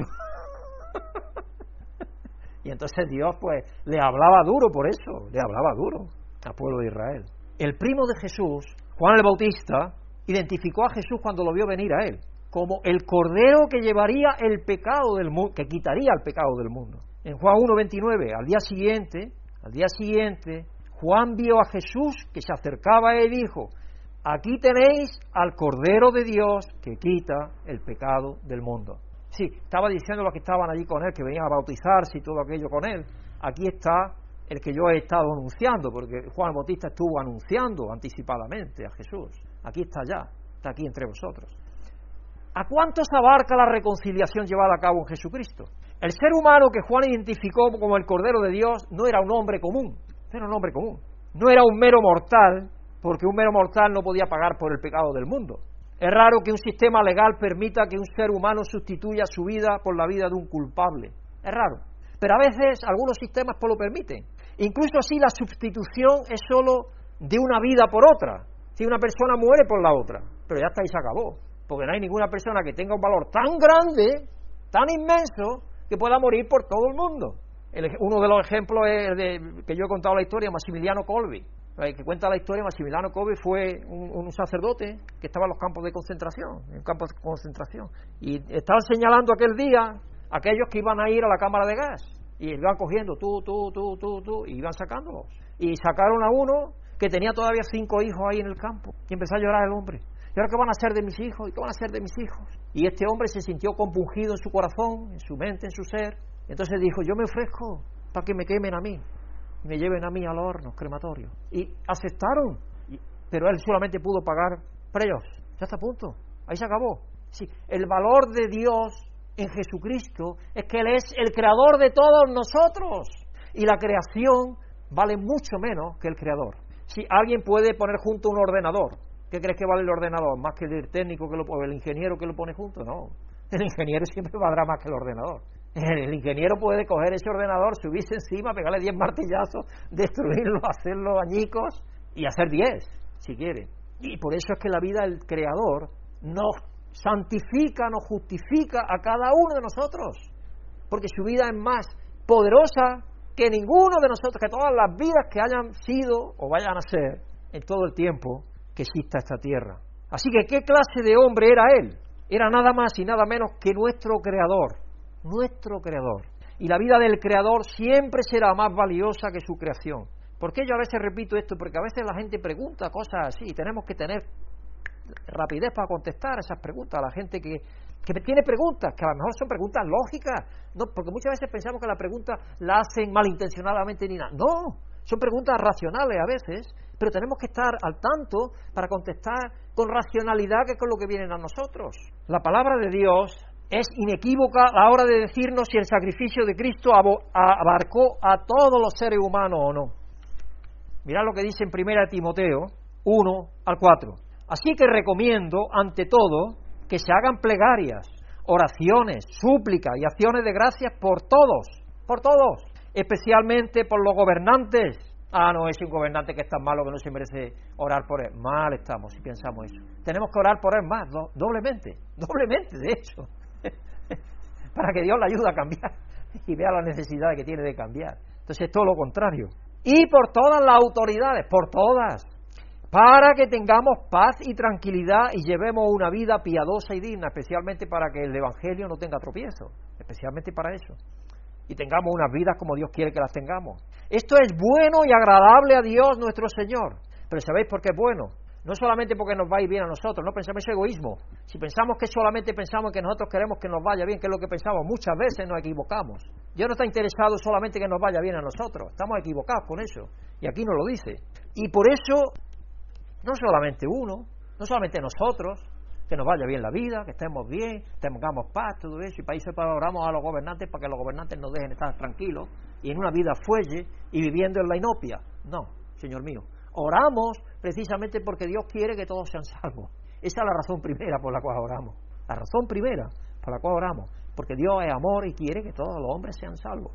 S2: Y entonces Dios pues le hablaba duro por eso, le hablaba duro al pueblo de Israel. El primo de Jesús, Juan el Bautista, identificó a Jesús cuando lo vio venir a él como el cordero que llevaría el pecado del mundo, que quitaría el pecado del mundo. En Juan 1:29, al día siguiente, Juan vio a Jesús que se acercaba a él y dijo: aquí tenéis al Cordero de Dios que quita el pecado del mundo. Sí, estaba diciendo los que estaban allí con él, que venían a bautizarse y todo aquello con él. Aquí está el que yo he estado anunciando, porque Juan el Bautista estuvo anunciando anticipadamente a Jesús. Aquí está ya, está aquí entre vosotros. ¿A cuántos abarca la reconciliación llevada a cabo en Jesucristo? El ser humano que Juan identificó como el Cordero de Dios no era un hombre común, no era un mero mortal, porque un mero mortal no podía pagar por el pecado del mundo. Es raro que un sistema legal permita que un ser humano sustituya su vida por la vida de un culpable. Es raro. Pero a veces algunos sistemas pues lo permiten. Incluso así la sustitución es solo de una vida por otra. Si una persona muere por la otra, pero ya está y se acabó. Porque no hay ninguna persona que tenga un valor tan grande, tan inmenso, que pueda morir por todo el mundo. Uno de los ejemplos es que yo he contado la historia, Maximiliano Kolbe. Que cuenta la historia, Maximiliano Kolbe fue un sacerdote que estaba en los campos de concentración, y estaban señalando aquel día a aquellos que iban a ir a la cámara de gas, y iban cogiendo tú, y iban sacándolos, y sacaron a uno que tenía todavía 5 hijos ahí en el campo, y empezó a llorar el hombre. ¿Y ahora qué van a hacer de mis hijos? ¿Y qué van a hacer de mis hijos? Y este hombre se sintió compungido en su corazón, en su mente, en su ser, y entonces dijo: yo me ofrezco para que me quemen a mí, me lleven a mí al horno crematorio. Y aceptaron, pero él solamente pudo pagar precios. Ya está a punto, ahí se acabó. Sí, el valor de Dios en Jesucristo es que Él es el creador de todos nosotros, y la creación vale mucho menos que el creador. Si alguien puede poner junto un ordenador, ¿qué crees que vale el ordenador? ¿Más que el técnico o el ingeniero que lo pone junto? No, el ingeniero siempre valdrá más que el ordenador. El ingeniero puede coger ese ordenador, subirse encima, pegarle 10 martillazos, destruirlo, hacerlo añicos y hacer 10, si quiere. Y por eso es que la vida del Creador nos santifica, nos justifica a cada uno de nosotros, porque su vida es más poderosa que ninguno de nosotros, que todas las vidas que hayan sido o vayan a ser en todo el tiempo que exista esta tierra. Así que, ¿qué clase de hombre era él? era nada más y nada menos que nuestro Creador, nuestro Creador. Y la vida del Creador siempre será más valiosa que su creación. ¿Por qué yo a veces repito esto? Porque a veces la gente pregunta cosas así y tenemos que tener rapidez para contestar esas preguntas a la gente que tiene preguntas, que a lo mejor son preguntas lógicas, no, porque muchas veces pensamos que la pregunta la hacen malintencionadamente ni nada. No, son preguntas racionales a veces, pero tenemos que estar al tanto para contestar con racionalidad, que es con lo que vienen a nosotros. La palabra de Dios es inequívoca a la hora de decirnos si el sacrificio de Cristo abarcó a todos los seres humanos o no. Mirad lo que dice en 1 Timoteo 1 al 4. Así que recomiendo, ante todo, que se hagan plegarias, oraciones, súplicas y acciones de gracias por todos, especialmente por los gobernantes. No, es un gobernante que es tan malo que no se merece orar por él. Mal estamos si pensamos eso. Tenemos que orar por él más, doblemente, de hecho, para que Dios le ayude a cambiar y vea la necesidad que tiene de cambiar. Entonces es todo lo contrario. Y por todas las autoridades, por todas, para que tengamos paz y tranquilidad y llevemos una vida piadosa y digna, especialmente para que el Evangelio no tenga tropiezo, especialmente para eso, y tengamos unas vidas como Dios quiere que las tengamos. Esto es bueno y agradable a Dios nuestro Señor. Pero ¿sabéis por qué es bueno? No solamente porque nos va a ir bien a nosotros, no pensamos en egoísmo. Si pensamos que solamente pensamos que nosotros queremos que nos vaya bien, que es lo que pensamos, muchas veces nos equivocamos. Dios no está interesado solamente que nos vaya bien a nosotros, estamos equivocados con eso, y aquí nos lo dice. Y por eso, no solamente uno, no solamente nosotros, que nos vaya bien la vida, que estemos bien, tengamos paz, todo eso, y para eso oramos a los gobernantes para que los gobernantes nos dejen estar tranquilos y en una vida fuelle y viviendo en la inopia. No, Señor mío, oramos precisamente porque Dios quiere que todos sean salvos. Esa es la razón primera por la cual oramos. La razón primera por la cual oramos, porque Dios es amor y quiere que todos los hombres sean salvos.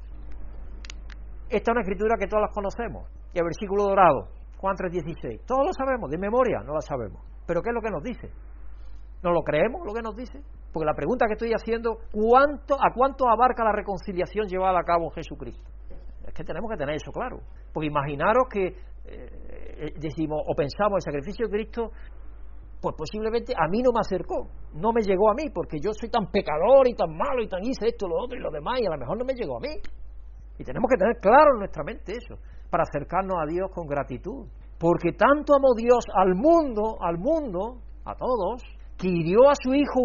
S2: Esta es una escritura que todas las conocemos, y el versículo dorado, Juan 3:16, todos lo sabemos, de memoria no la sabemos, pero ¿qué es lo que nos dice? ¿No lo creemos lo que nos dice? Porque la pregunta que estoy haciendo, ¿a cuánto abarca la reconciliación llevada a cabo en Jesucristo? Es que tenemos que tener eso claro, porque imaginaros que decimos o pensamos el sacrificio de Cristo, pues posiblemente a mí no me acercó, no me llegó a mí, porque yo soy tan pecador y tan malo y tan hice esto, lo otro y lo demás, y a lo mejor no me llegó a mí. Y tenemos que tener claro en nuestra mente eso, para acercarnos a Dios con gratitud, porque tanto amó Dios al mundo, a todos, que dio a su Hijo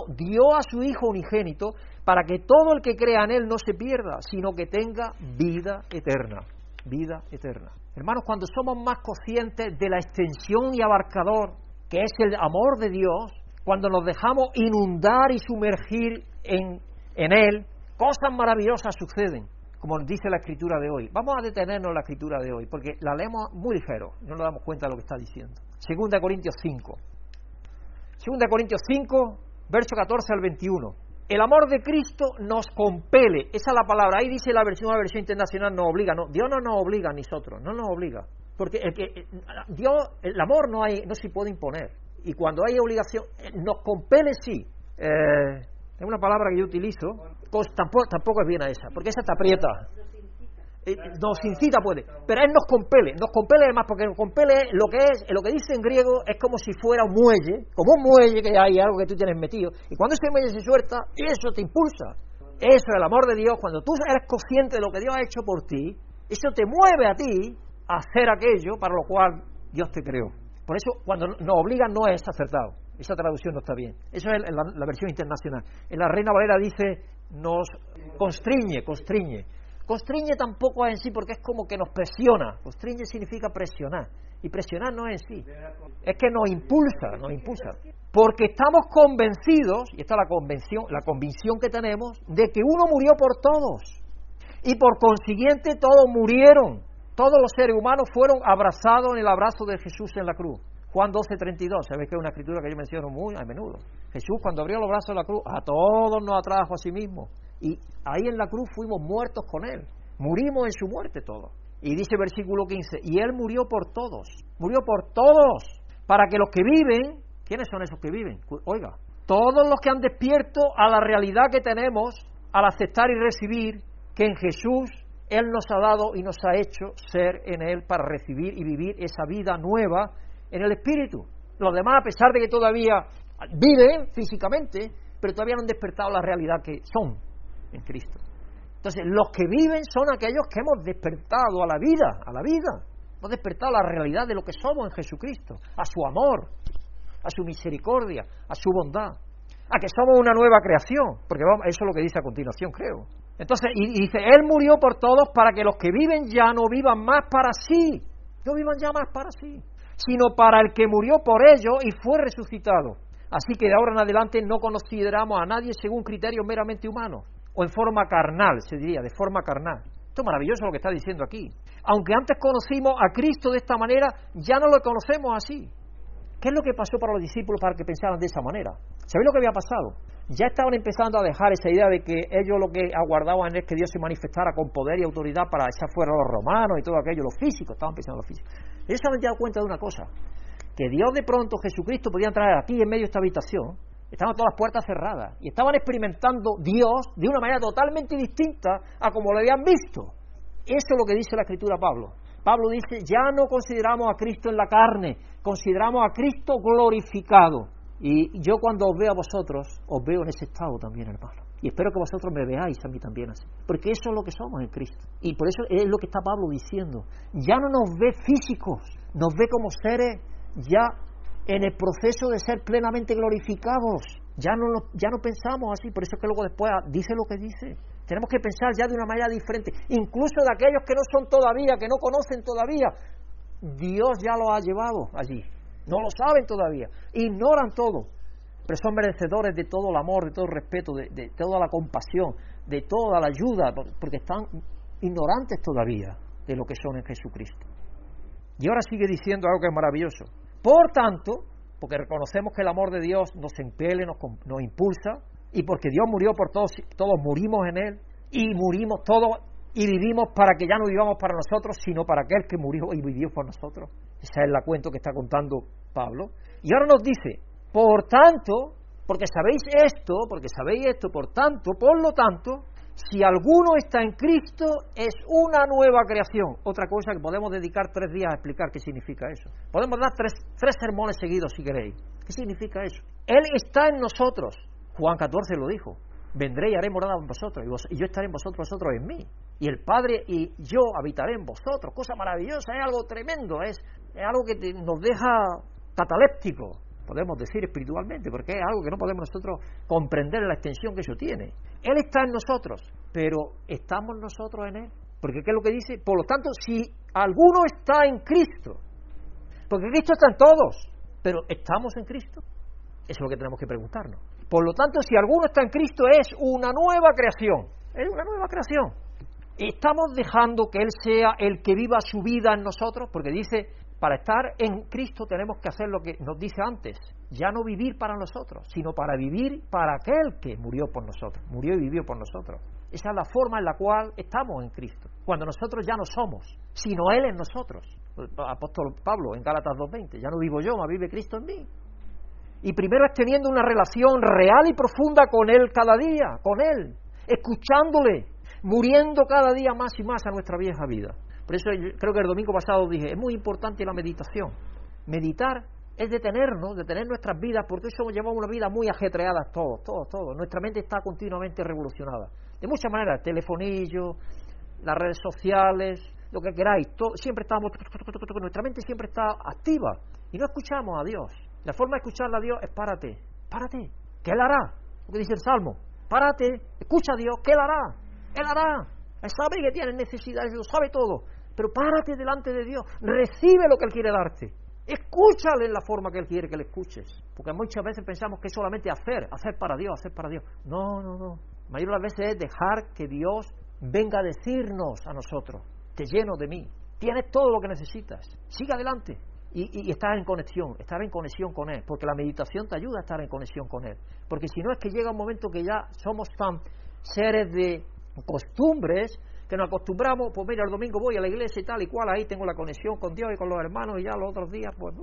S2: unigénito, para que todo el que crea en Él no se pierda, sino que tenga vida eterna. Vida eterna. Hermanos, cuando somos más conscientes de la extensión y abarcador que es el amor de Dios, cuando nos dejamos inundar y sumergir en Él, cosas maravillosas suceden, como dice la Escritura de hoy. Vamos a detenernos en la Escritura de hoy, porque la leemos muy ligero, no nos damos cuenta de lo que está diciendo. 2 Corintios 5. 2 Corintios 5, verso 14 al 21. El amor de Cristo nos compele, esa es la palabra, ahí dice una versión internacional, nos obliga, no, Dios no nos obliga a nosotros, no nos obliga, porque el amor no se puede imponer, y cuando hay obligación, nos compele sí, es una palabra que yo utilizo, pues tampoco es bien a esa, porque esa te aprieta. Nos incita puede, pero Él nos compele además, porque nos compele lo que dice en griego es como si fuera un muelle, que hay algo que tú tienes metido, y cuando ese muelle se suelta, eso te impulsa. Eso es el amor de Dios. Cuando tú eres consciente de lo que Dios ha hecho por ti, eso te mueve a ti a hacer aquello para lo cual Dios te creó. Por eso cuando nos obligan no es acertado, esa traducción no está bien, eso es la versión internacional. En la Reina Valera dice nos constriñe. Constriñe tampoco es en sí, porque es como que nos presiona. Constriñe significa presionar, y presionar no es en sí, es que nos impulsa, porque estamos convencidos, y esta es la convicción que tenemos, de que uno murió por todos, y por consiguiente todos murieron, todos los seres humanos fueron abrazados en el abrazo de Jesús en la cruz. Juan 12:32, sabéis que es una escritura que yo menciono muy a menudo. Jesús, cuando abrió los brazos en la cruz, a todos nos atrajo a sí mismo. Y ahí en la cruz fuimos muertos con Él. Murimos en su muerte todos. Y dice el versículo 15, y Él murió por todos, para que los que viven, ¿quiénes son esos que viven? Oiga, todos los que han despierto a la realidad que tenemos al aceptar y recibir que en Jesús Él nos ha dado y nos ha hecho ser en Él para recibir y vivir esa vida nueva en el Espíritu. Los demás, a pesar de que todavía Viven físicamente, pero todavía no han despertado la realidad que son en Cristo. Entonces, los que viven son aquellos que hemos despertado a la vida, hemos despertado a la realidad de lo que somos en Jesucristo, a su amor, a su misericordia, a su bondad, a que somos una nueva creación, porque eso es lo que dice a continuación, creo. Entonces, y dice, Él murió por todos para que los que viven ya no vivan más para sí, no vivan ya más para sí, sino para el que murió por ellos y fue resucitado. Así que de ahora en adelante no consideramos a nadie según criterios meramente humanos, o en forma carnal, se diría, de forma carnal. Esto es maravilloso lo que está diciendo aquí. Aunque antes conocimos a Cristo de esta manera, ya no lo conocemos así. ¿Qué es lo que pasó para los discípulos para que pensaran de esa manera? ¿Sabéis lo que había pasado? Ya estaban empezando a dejar esa idea de que ellos lo que aguardaban es que Dios se manifestara con poder y autoridad para echar fuera a los romanos y todo aquello, los físicos, estaban pensando en los físicos. Ellos se habían dado cuenta de una cosa, que Dios de pronto, Jesucristo, podía entrar aquí en medio de esta habitación, estaban todas las puertas cerradas, y estaban experimentando Dios de una manera totalmente distinta a como lo habían visto. Eso es lo que dice la Escritura Pablo. Pablo dice, ya no consideramos a Cristo en la carne, consideramos a Cristo glorificado. Y yo cuando os veo a vosotros, os veo en ese estado también, hermano. Y espero que vosotros me veáis a mí también así. Porque eso es lo que somos en Cristo. Y por eso es lo que está Pablo diciendo. Ya no nos ve físicos, nos ve como seres ya en el proceso de ser plenamente glorificados. Ya no pensamos así, por eso es que luego después dice lo que dice. Tenemos que pensar ya de una manera diferente, incluso de aquellos que no son todavía, que no conocen todavía. Dios ya los ha llevado allí, no lo saben todavía, ignoran todo, pero son merecedores de todo el amor, de todo el respeto, de toda la compasión, de toda la ayuda, porque están ignorantes todavía de lo que son en Jesucristo. Y ahora sigue diciendo algo que es maravilloso. Por tanto, porque reconocemos que el amor de Dios nos impele, nos impulsa, y porque Dios murió por todos, todos murimos en Él, y murimos todos y vivimos para que ya no vivamos para nosotros, sino para aquel que murió y vivió por nosotros. Esa es la cuento que está contando Pablo. Y ahora nos dice, por tanto, porque sabéis esto, por tanto, por lo tanto, si alguno está en Cristo, es una nueva creación. Otra cosa que podemos dedicar 3 días a explicar qué significa eso. Podemos dar tres sermones seguidos si queréis. ¿Qué significa eso? Él está en nosotros. Juan 14 lo dijo. Vendré y haré morada en vosotros, y yo estaré en vosotros en mí. Y el Padre y yo habitaré en vosotros. Cosa maravillosa, es algo tremendo, es algo que nos deja catalépticos, podemos decir espiritualmente, porque es algo que no podemos nosotros comprender en la extensión que eso tiene. Él está en nosotros, pero ¿estamos nosotros en Él? Porque ¿qué es lo que dice? Por lo tanto, si alguno está en Cristo, porque Cristo está en todos, pero ¿estamos en Cristo? Eso es lo que tenemos que preguntarnos. Por lo tanto, si alguno está en Cristo, es una nueva creación. Es una nueva creación. ¿Estamos dejando que Él sea el que viva su vida en nosotros? Porque dice, para estar en Cristo tenemos que hacer lo que nos dice antes. Ya no vivir para nosotros, sino para vivir para aquel que murió por nosotros. Murió y vivió por nosotros. Esa es la forma en la cual estamos en Cristo. Cuando nosotros ya no somos, sino Él en nosotros. El apóstol Pablo en Gálatas 2:20. Ya no vivo yo, mas vive Cristo en mí. Y primero es teniendo una relación real y profunda con Él cada día, con Él, escuchándole, muriendo cada día más y más a nuestra vieja vida. Por eso yo creo que el domingo pasado dije, es muy importante la meditación. Meditar es detenernos, detener nuestras vidas, porque eso llevamos una vida muy ajetreada todos. Nuestra mente está continuamente revolucionada. De muchas maneras, el telefonillo, las redes sociales, lo que queráis, siempre estamos, nuestra mente siempre está activa y no escuchamos a Dios. La forma de escucharle a Dios es párate, que Él hará, lo que dice el Salmo, párate, escucha a Dios, que Él hará, Él sabe que tienes necesidades, lo sabe todo, pero párate delante de Dios, recibe lo que Él quiere darte, escúchale en la forma que Él quiere que le escuches, porque muchas veces pensamos que es solamente hacer para Dios, no, la mayoría de las veces es dejar que Dios venga a decirnos a nosotros, te lleno de mí, tienes todo lo que necesitas, sigue adelante. Y estar en conexión con Él, porque la meditación te ayuda a estar en conexión con Él, porque si no es que llega un momento que ya somos tan seres de costumbres, que nos acostumbramos, pues mira, el domingo voy a la iglesia y tal y cual, ahí tengo la conexión con Dios y con los hermanos, y ya los otros días, pues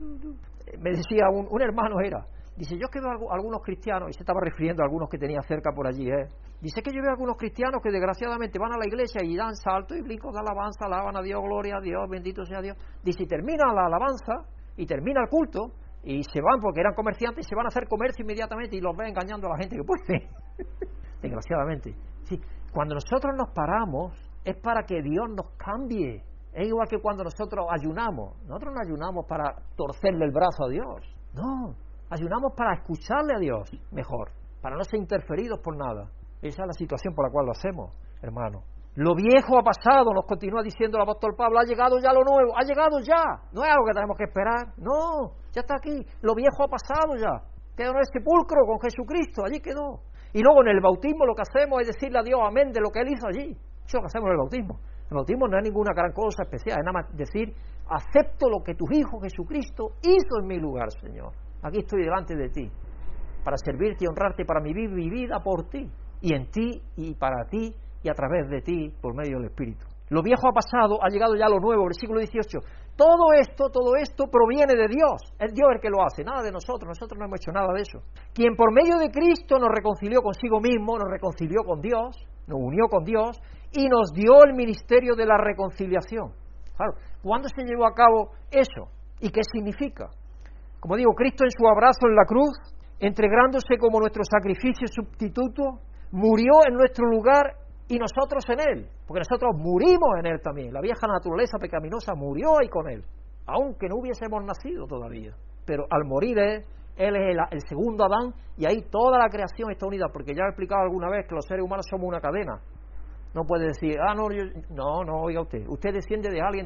S2: me decía un hermano dice, yo es que veo algunos cristianos, y se estaba refiriendo a algunos que tenía cerca por allí, dice que yo veo algunos cristianos que desgraciadamente van a la iglesia y dan saltos y brincos de alabanza, alaban a Dios, gloria a Dios, bendito sea Dios. Dice, y termina la alabanza y termina el culto y se van porque eran comerciantes y se van a hacer comercio inmediatamente y los ven engañando a la gente que puede. Desgraciadamente. Sí, cuando nosotros nos paramos es para que Dios nos cambie. Es igual que cuando nosotros ayunamos. Nosotros no ayunamos para torcerle el brazo a Dios. No, ayunamos para escucharle a Dios mejor, para no ser interferidos por nada. Esa es la situación por la cual lo hacemos, hermano. Lo viejo ha pasado, nos continúa diciendo el apóstol Pablo, ha llegado ya lo nuevo, ha llegado ya. No es algo que tenemos que esperar, no, ya está aquí. Lo viejo ha pasado ya. Quedó en el sepulcro con Jesucristo, allí quedó. Y luego en el bautismo lo que hacemos es decirle a Dios amén de lo que Él hizo allí. Eso es lo que hacemos en el bautismo. El bautismo no es ninguna gran cosa especial, es nada más decir, acepto lo que tu Hijo Jesucristo hizo en mi lugar, Señor. Aquí estoy delante de ti, para servirte y honrarte, para vivir mi vida por ti, y en ti, y para ti, y a través de ti, por medio del Espíritu. Lo viejo ha pasado, ha llegado ya lo nuevo, versículo 18. Todo esto proviene de Dios. Es Dios el que lo hace, nada de nosotros no hemos hecho nada de eso. Quien por medio de Cristo nos reconcilió consigo mismo, nos reconcilió con Dios, nos unió con Dios, y nos dio el ministerio de la reconciliación. Claro, ¿cuándo se llevó a cabo eso? ¿Y qué significa? Como digo, Cristo en su abrazo en la cruz, entregándose como nuestro sacrificio sustituto, murió en nuestro lugar y nosotros en Él, porque nosotros murimos en Él también. La vieja naturaleza pecaminosa murió ahí con Él, aunque no hubiésemos nacido todavía. Pero al morir Él es el segundo Adán, y ahí toda la creación está unida, porque ya he explicado alguna vez que los seres humanos somos una cadena. No puede decir, no, oiga usted desciende de alguien,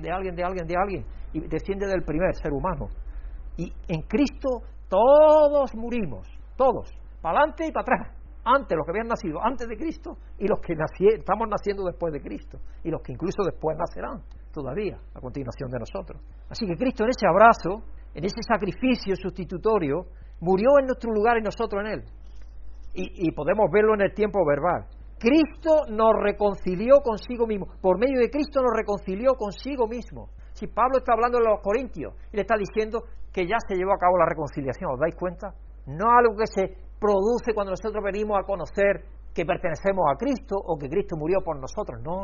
S2: y desciende del primer ser humano. Y en Cristo todos murimos, todos, para adelante y para atrás. Antes, los que habían nacido antes de Cristo, y los que estamos naciendo después de Cristo, y los que incluso después nacerán todavía a continuación de nosotros. Así que Cristo en ese abrazo, en ese sacrificio sustitutorio, murió en nuestro lugar y nosotros en Él. Y podemos verlo en el tiempo verbal. Cristo nos reconcilió consigo mismo. Por medio de Cristo nos reconcilió consigo mismo. Si Pablo está hablando de los Corintios y le está diciendo que ya se llevó a cabo la reconciliación, ¿os dais cuenta? No algo que se produce cuando nosotros venimos a conocer que pertenecemos a Cristo o que Cristo murió por nosotros. No.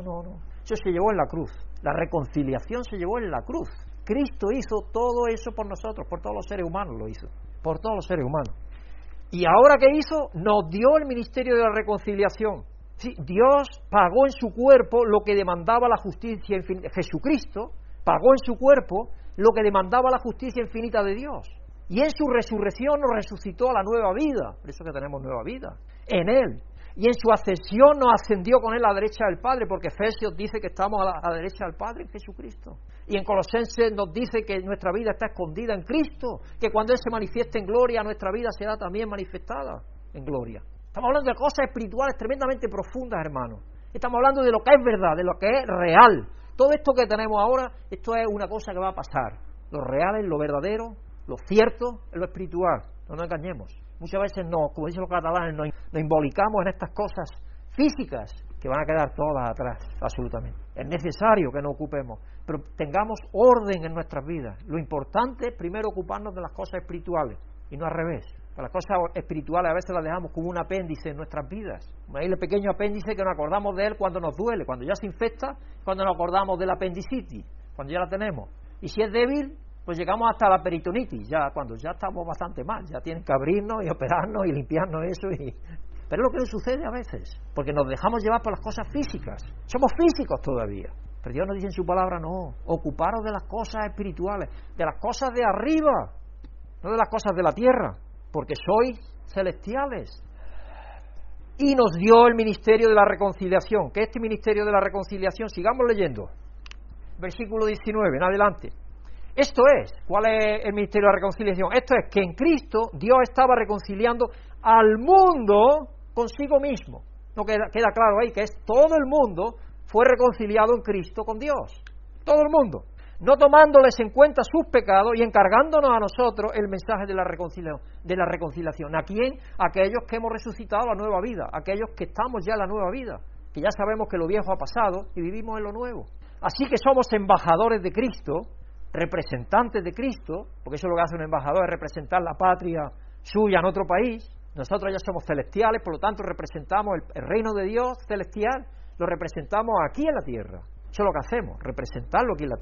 S2: Eso se llevó en la cruz. La reconciliación se llevó en la cruz. Cristo hizo todo eso por nosotros, por todos los seres humanos lo hizo. Por todos los seres humanos. Y ahora que hizo, nos dio el ministerio de la reconciliación. Sí, Dios pagó en su cuerpo lo que demandaba la justicia infinita. Jesucristo pagó en su cuerpo lo que demandaba la justicia infinita de Dios. Y en su resurrección nos resucitó a la nueva vida. Por eso que tenemos nueva vida. En Él. Y en su ascensión nos ascendió con Él a la derecha del Padre, porque Efesios dice que estamos a la derecha del Padre en Jesucristo. Y en Colosenses nos dice que nuestra vida está escondida en Cristo, que cuando Él se manifieste en gloria, nuestra vida será también manifestada en gloria. Estamos hablando de cosas espirituales tremendamente profundas, hermanos. Estamos hablando de lo que es verdad, de lo que es real. Todo esto que tenemos ahora, esto es una cosa que va a pasar. Lo real es lo verdadero, lo cierto es lo espiritual. No nos engañemos. Muchas veces como dicen los catalanes, nos involucramos en estas cosas físicas que van a quedar todas atrás, absolutamente. Es necesario que nos ocupemos, pero tengamos orden en nuestras vidas. Lo importante es primero ocuparnos de las cosas espirituales y no al revés. Las cosas espirituales a veces las dejamos como un apéndice en nuestras vidas. Ahí el pequeño apéndice que nos acordamos de él cuando nos duele, cuando ya se infecta, cuando nos acordamos de la apendicitis, cuando ya la tenemos. Y si es débil, pues llegamos hasta la peritonitis, ya cuando ya estamos bastante mal, ya tienen que abrirnos y operarnos y limpiarnos eso. Pero es lo que nos sucede a veces, porque nos dejamos llevar por las cosas físicas. Somos físicos todavía. Pero Dios nos dice en su palabra, no, ocuparos de las cosas espirituales, de las cosas de arriba, no de las cosas de la tierra, porque sois celestiales. Y nos dio el ministerio de la reconciliación. ¿Qué es este ministerio de la reconciliación? Sigamos leyendo. Versículo 19, en adelante. Esto es, ¿cuál es el ministerio de la reconciliación? Esto es que en Cristo Dios estaba reconciliando al mundo consigo mismo. No queda claro ahí que es todo el mundo fue reconciliado en Cristo con Dios. Todo el mundo. No tomándoles en cuenta sus pecados y encargándonos a nosotros el mensaje de la reconciliación. ¿A quién? A aquellos que hemos resucitado a la nueva vida, aquellos que estamos ya en la nueva vida, que ya sabemos que lo viejo ha pasado y vivimos en lo nuevo. Así que somos embajadores de Cristo, representantes de Cristo, porque eso es lo que hace un embajador, es representar la patria suya en otro país. Nosotros ya somos celestiales, por lo tanto representamos el reino de Dios celestial, lo representamos aquí en la tierra. Eso es lo que hacemos, representarlo aquí en la tierra.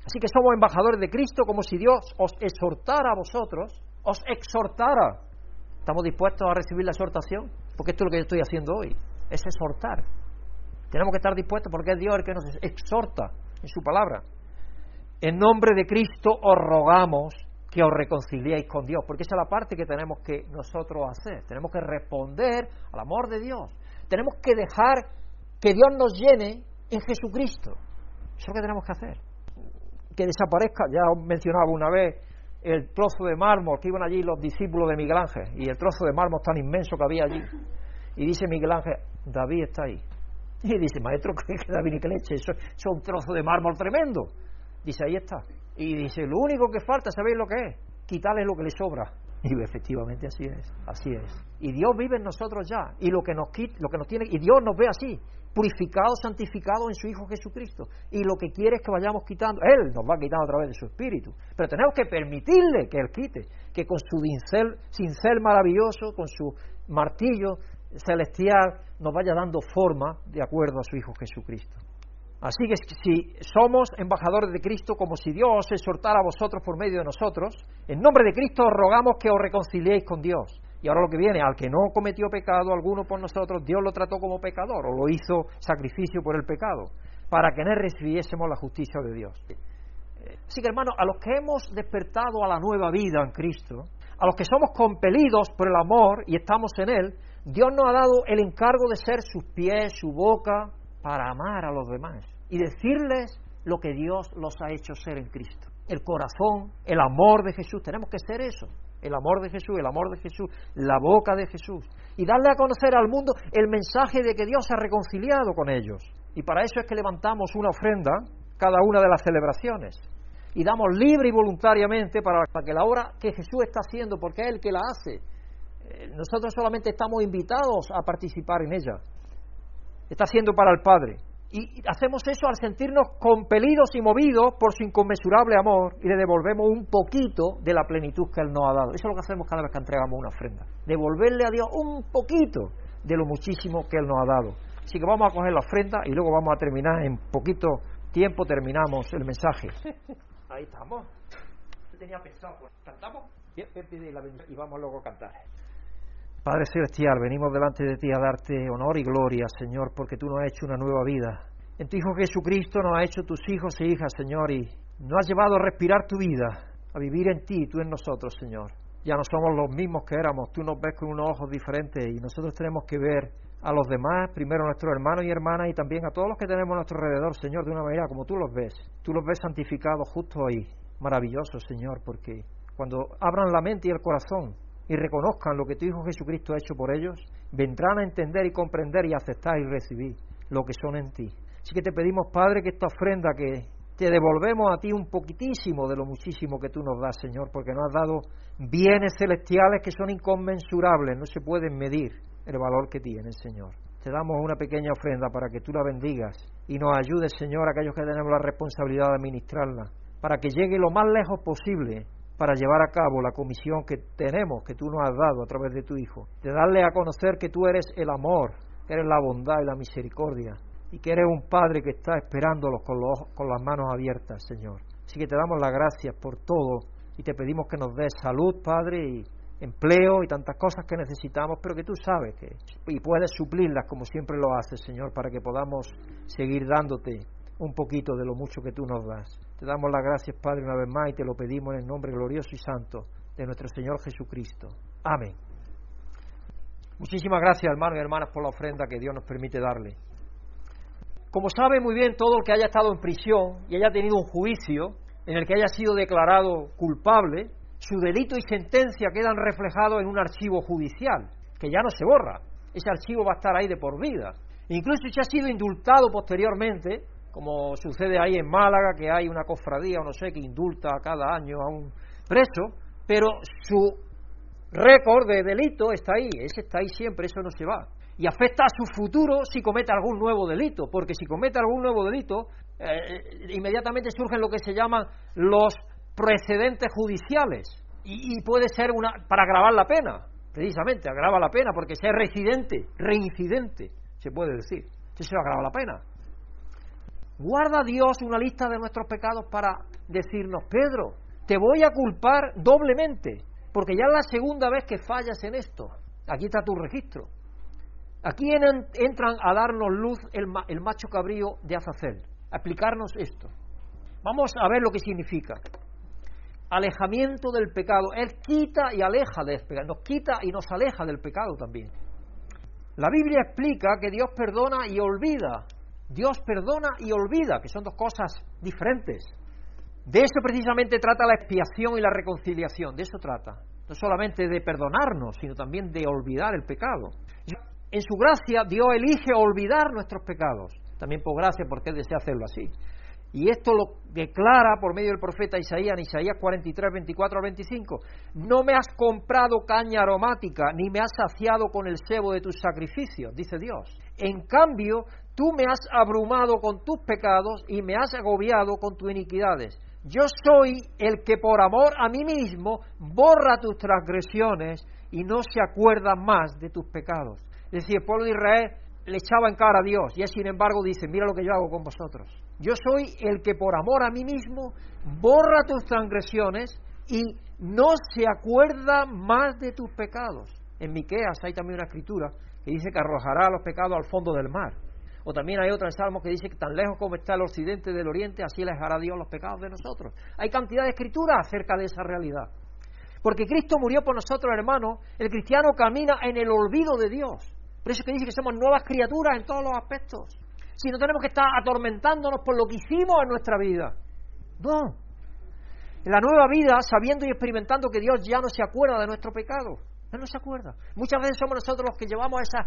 S2: Así que somos embajadores de Cristo como si Dios os exhortara a vosotros, os exhortara. ¿Estamos dispuestos a recibir la exhortación? Porque esto es lo que yo estoy haciendo hoy, es exhortar. Tenemos que estar dispuestos porque es Dios el que nos exhorta en su palabra. En nombre de Cristo os rogamos que os reconciliéis con Dios, porque esa es la parte que tenemos que nosotros hacer. Tenemos que responder al amor de Dios. Tenemos que dejar que Dios nos llene en Jesucristo. Eso es lo que tenemos que hacer. Que desaparezca, ya os mencionaba una vez, el trozo de mármol que iban allí los discípulos de Miguel Ángel, y el trozo de mármol tan inmenso que había allí. Y dice Miguel Ángel, David está ahí. Y dice, maestro, que David ni que leche, eso es un trozo de mármol tremendo. Dice, ahí está. Y dice, lo único que falta, ¿sabéis lo que es? Quitarle lo que le sobra. Y efectivamente así es. Y Dios vive en nosotros ya. Y lo que nos tiene, y Dios nos ve así, purificados, santificados en su Hijo Jesucristo. Y lo que quiere es que vayamos quitando. Él nos va quitando a través de su Espíritu. Pero tenemos que permitirle que Él quite. Que con su cincel maravilloso, con su martillo celestial, nos vaya dando forma de acuerdo a su Hijo Jesucristo. Así que si somos embajadores de Cristo, como si Dios os exhortara a vosotros por medio de nosotros, en nombre de Cristo os rogamos que os reconciliéis con Dios. Y ahora lo que viene, al que no cometió pecado alguno por nosotros, Dios lo trató como pecador, o lo hizo sacrificio por el pecado, para que en él recibiésemos la justicia de Dios. Así que, hermanos, a los que hemos despertado a la nueva vida en Cristo, a los que somos compelidos por el amor y estamos en él, Dios nos ha dado el encargo de ser sus pies, su boca, para amar a los demás y decirles lo que Dios los ha hecho ser en Cristo. El corazón, el amor de Jesús, tenemos que ser eso, el amor de Jesús, la boca de Jesús, y darle a conocer al mundo el mensaje de que Dios se ha reconciliado con ellos. Y para eso es que levantamos una ofrenda cada una de las celebraciones, y damos libre y voluntariamente para que la obra que Jesús está haciendo, porque es Él que la hace, nosotros solamente estamos invitados a participar en ella. Está haciendo para el Padre. Y hacemos eso al sentirnos compelidos y movidos por su inconmensurable amor y le devolvemos un poquito de la plenitud que Él nos ha dado. Eso es lo que hacemos cada vez que entregamos una ofrenda. Devolverle a Dios un poquito de lo muchísimo que Él nos ha dado. Así que vamos a coger la ofrenda y luego vamos a terminar, en poquito tiempo terminamos el mensaje. Ahí estamos. Yo tenía pensado, pues, ¿cantamos? Bien, y vamos luego a cantar. Padre Celestial, venimos delante de ti a darte honor y gloria, Señor, porque tú nos has hecho una nueva vida. En tu Hijo Jesucristo nos has hecho tus hijos e hijas, Señor, y nos has llevado a respirar tu vida, a vivir en ti, tú en nosotros, Señor. Ya no somos los mismos que éramos, tú nos ves con unos ojos diferentes y nosotros tenemos que ver a los demás, primero a nuestros hermanos y hermanas y también a todos los que tenemos a nuestro alrededor, Señor, de una manera como tú los ves. Tú los ves santificados justo ahí. Maravilloso, Señor, porque cuando abran la mente y el corazón y reconozcan lo que tu Hijo Jesucristo ha hecho por ellos, vendrán a entender y comprender y aceptar y recibir lo que son en ti. Así que te pedimos, Padre, que esta ofrenda que te devolvemos a ti un poquitísimo de lo muchísimo que tú nos das, Señor, porque nos has dado bienes celestiales que son inconmensurables, no se pueden medir el valor que tienen, Señor. Te damos una pequeña ofrenda para que tú la bendigas y nos ayudes, Señor, aquellos que tenemos la responsabilidad de administrarla, para que llegue lo más lejos posible para llevar a cabo la comisión que tenemos, que tú nos has dado a través de tu Hijo, de darle a conocer que tú eres el amor, que eres la bondad y la misericordia, y que eres un Padre que está esperándolos con las manos abiertas, Señor. Así que te damos las gracias por todo, y te pedimos que nos des salud, Padre, y empleo, y tantas cosas que necesitamos, pero que tú sabes que, y puedes suplirlas como siempre lo haces, Señor, para que podamos seguir dándote un poquito de lo mucho que tú nos das. Te damos las gracias, Padre, una vez más, y te lo pedimos en el nombre glorioso y santo de nuestro Señor Jesucristo. Amén. Muchísimas gracias, hermanos y hermanas, por la ofrenda que Dios nos permite darle. Como sabe muy bien todo el que haya estado en prisión y haya tenido un juicio en el que haya sido declarado culpable, su delito y sentencia quedan reflejados en un archivo judicial, que ya no se borra. Ese archivo va a estar ahí de por vida. Incluso si ha sido indultado posteriormente, como sucede ahí en Málaga, que hay una cofradía o no sé que indulta cada año a un preso, pero su récord de delito está ahí, ese está ahí siempre, eso no se va. Y afecta a su futuro si comete algún nuevo delito, porque si comete algún nuevo delito, inmediatamente surgen lo que se llaman los precedentes judiciales, y puede ser para agravar la pena, precisamente, agrava la pena, porque si es reincidente, se puede decir, eso agrava la pena. Guarda Dios una lista de nuestros pecados para decirnos, Pedro, te voy a culpar doblemente, porque ya es la segunda vez que fallas en esto. Aquí está tu registro. Aquí entran a darnos luz el macho cabrío de Azazel, a explicarnos esto. Vamos a ver lo que significa. Alejamiento del pecado. Él quita y aleja del pecado, nos quita y nos aleja del pecado también. La Biblia explica que Dios perdona y olvida. Dios perdona y olvida, que son dos cosas diferentes. De eso precisamente trata la expiación y la reconciliación, de eso trata. No solamente de perdonarnos, sino también de olvidar el pecado. En su gracia, Dios elige olvidar nuestros pecados, también por gracia, porque Él desea hacerlo así. Y esto lo declara por medio del profeta Isaías, en Isaías 43, 24 al 25. No me has comprado caña aromática, ni me has saciado con el sebo de tus sacrificios, dice Dios. En cambio, tú me has abrumado con tus pecados y me has agobiado con tus iniquidades. Yo soy el que por amor a mí mismo borra tus transgresiones y no se acuerda más de tus pecados. Es decir, el pueblo de Israel le echaba en cara a Dios y él sin embargo dice, mira lo que yo hago con vosotros. Yo soy el que por amor a mí mismo borra tus transgresiones y no se acuerda más de tus pecados. En Miqueas hay también una escritura que dice que arrojará los pecados al fondo del mar. O también hay otra en Salmos que dice que tan lejos como está el occidente del oriente, así alejará Dios los pecados de nosotros. Hay cantidad de escrituras acerca de esa realidad. Porque Cristo murió por nosotros, hermanos. El cristiano camina en el olvido de Dios. Por eso es que dice que somos nuevas criaturas en todos los aspectos. Si no tenemos que estar atormentándonos por lo que hicimos en nuestra vida. No. En la nueva vida, sabiendo y experimentando que Dios ya no se acuerda de nuestro pecado. Él no se acuerda. Muchas veces somos nosotros los que llevamos esas...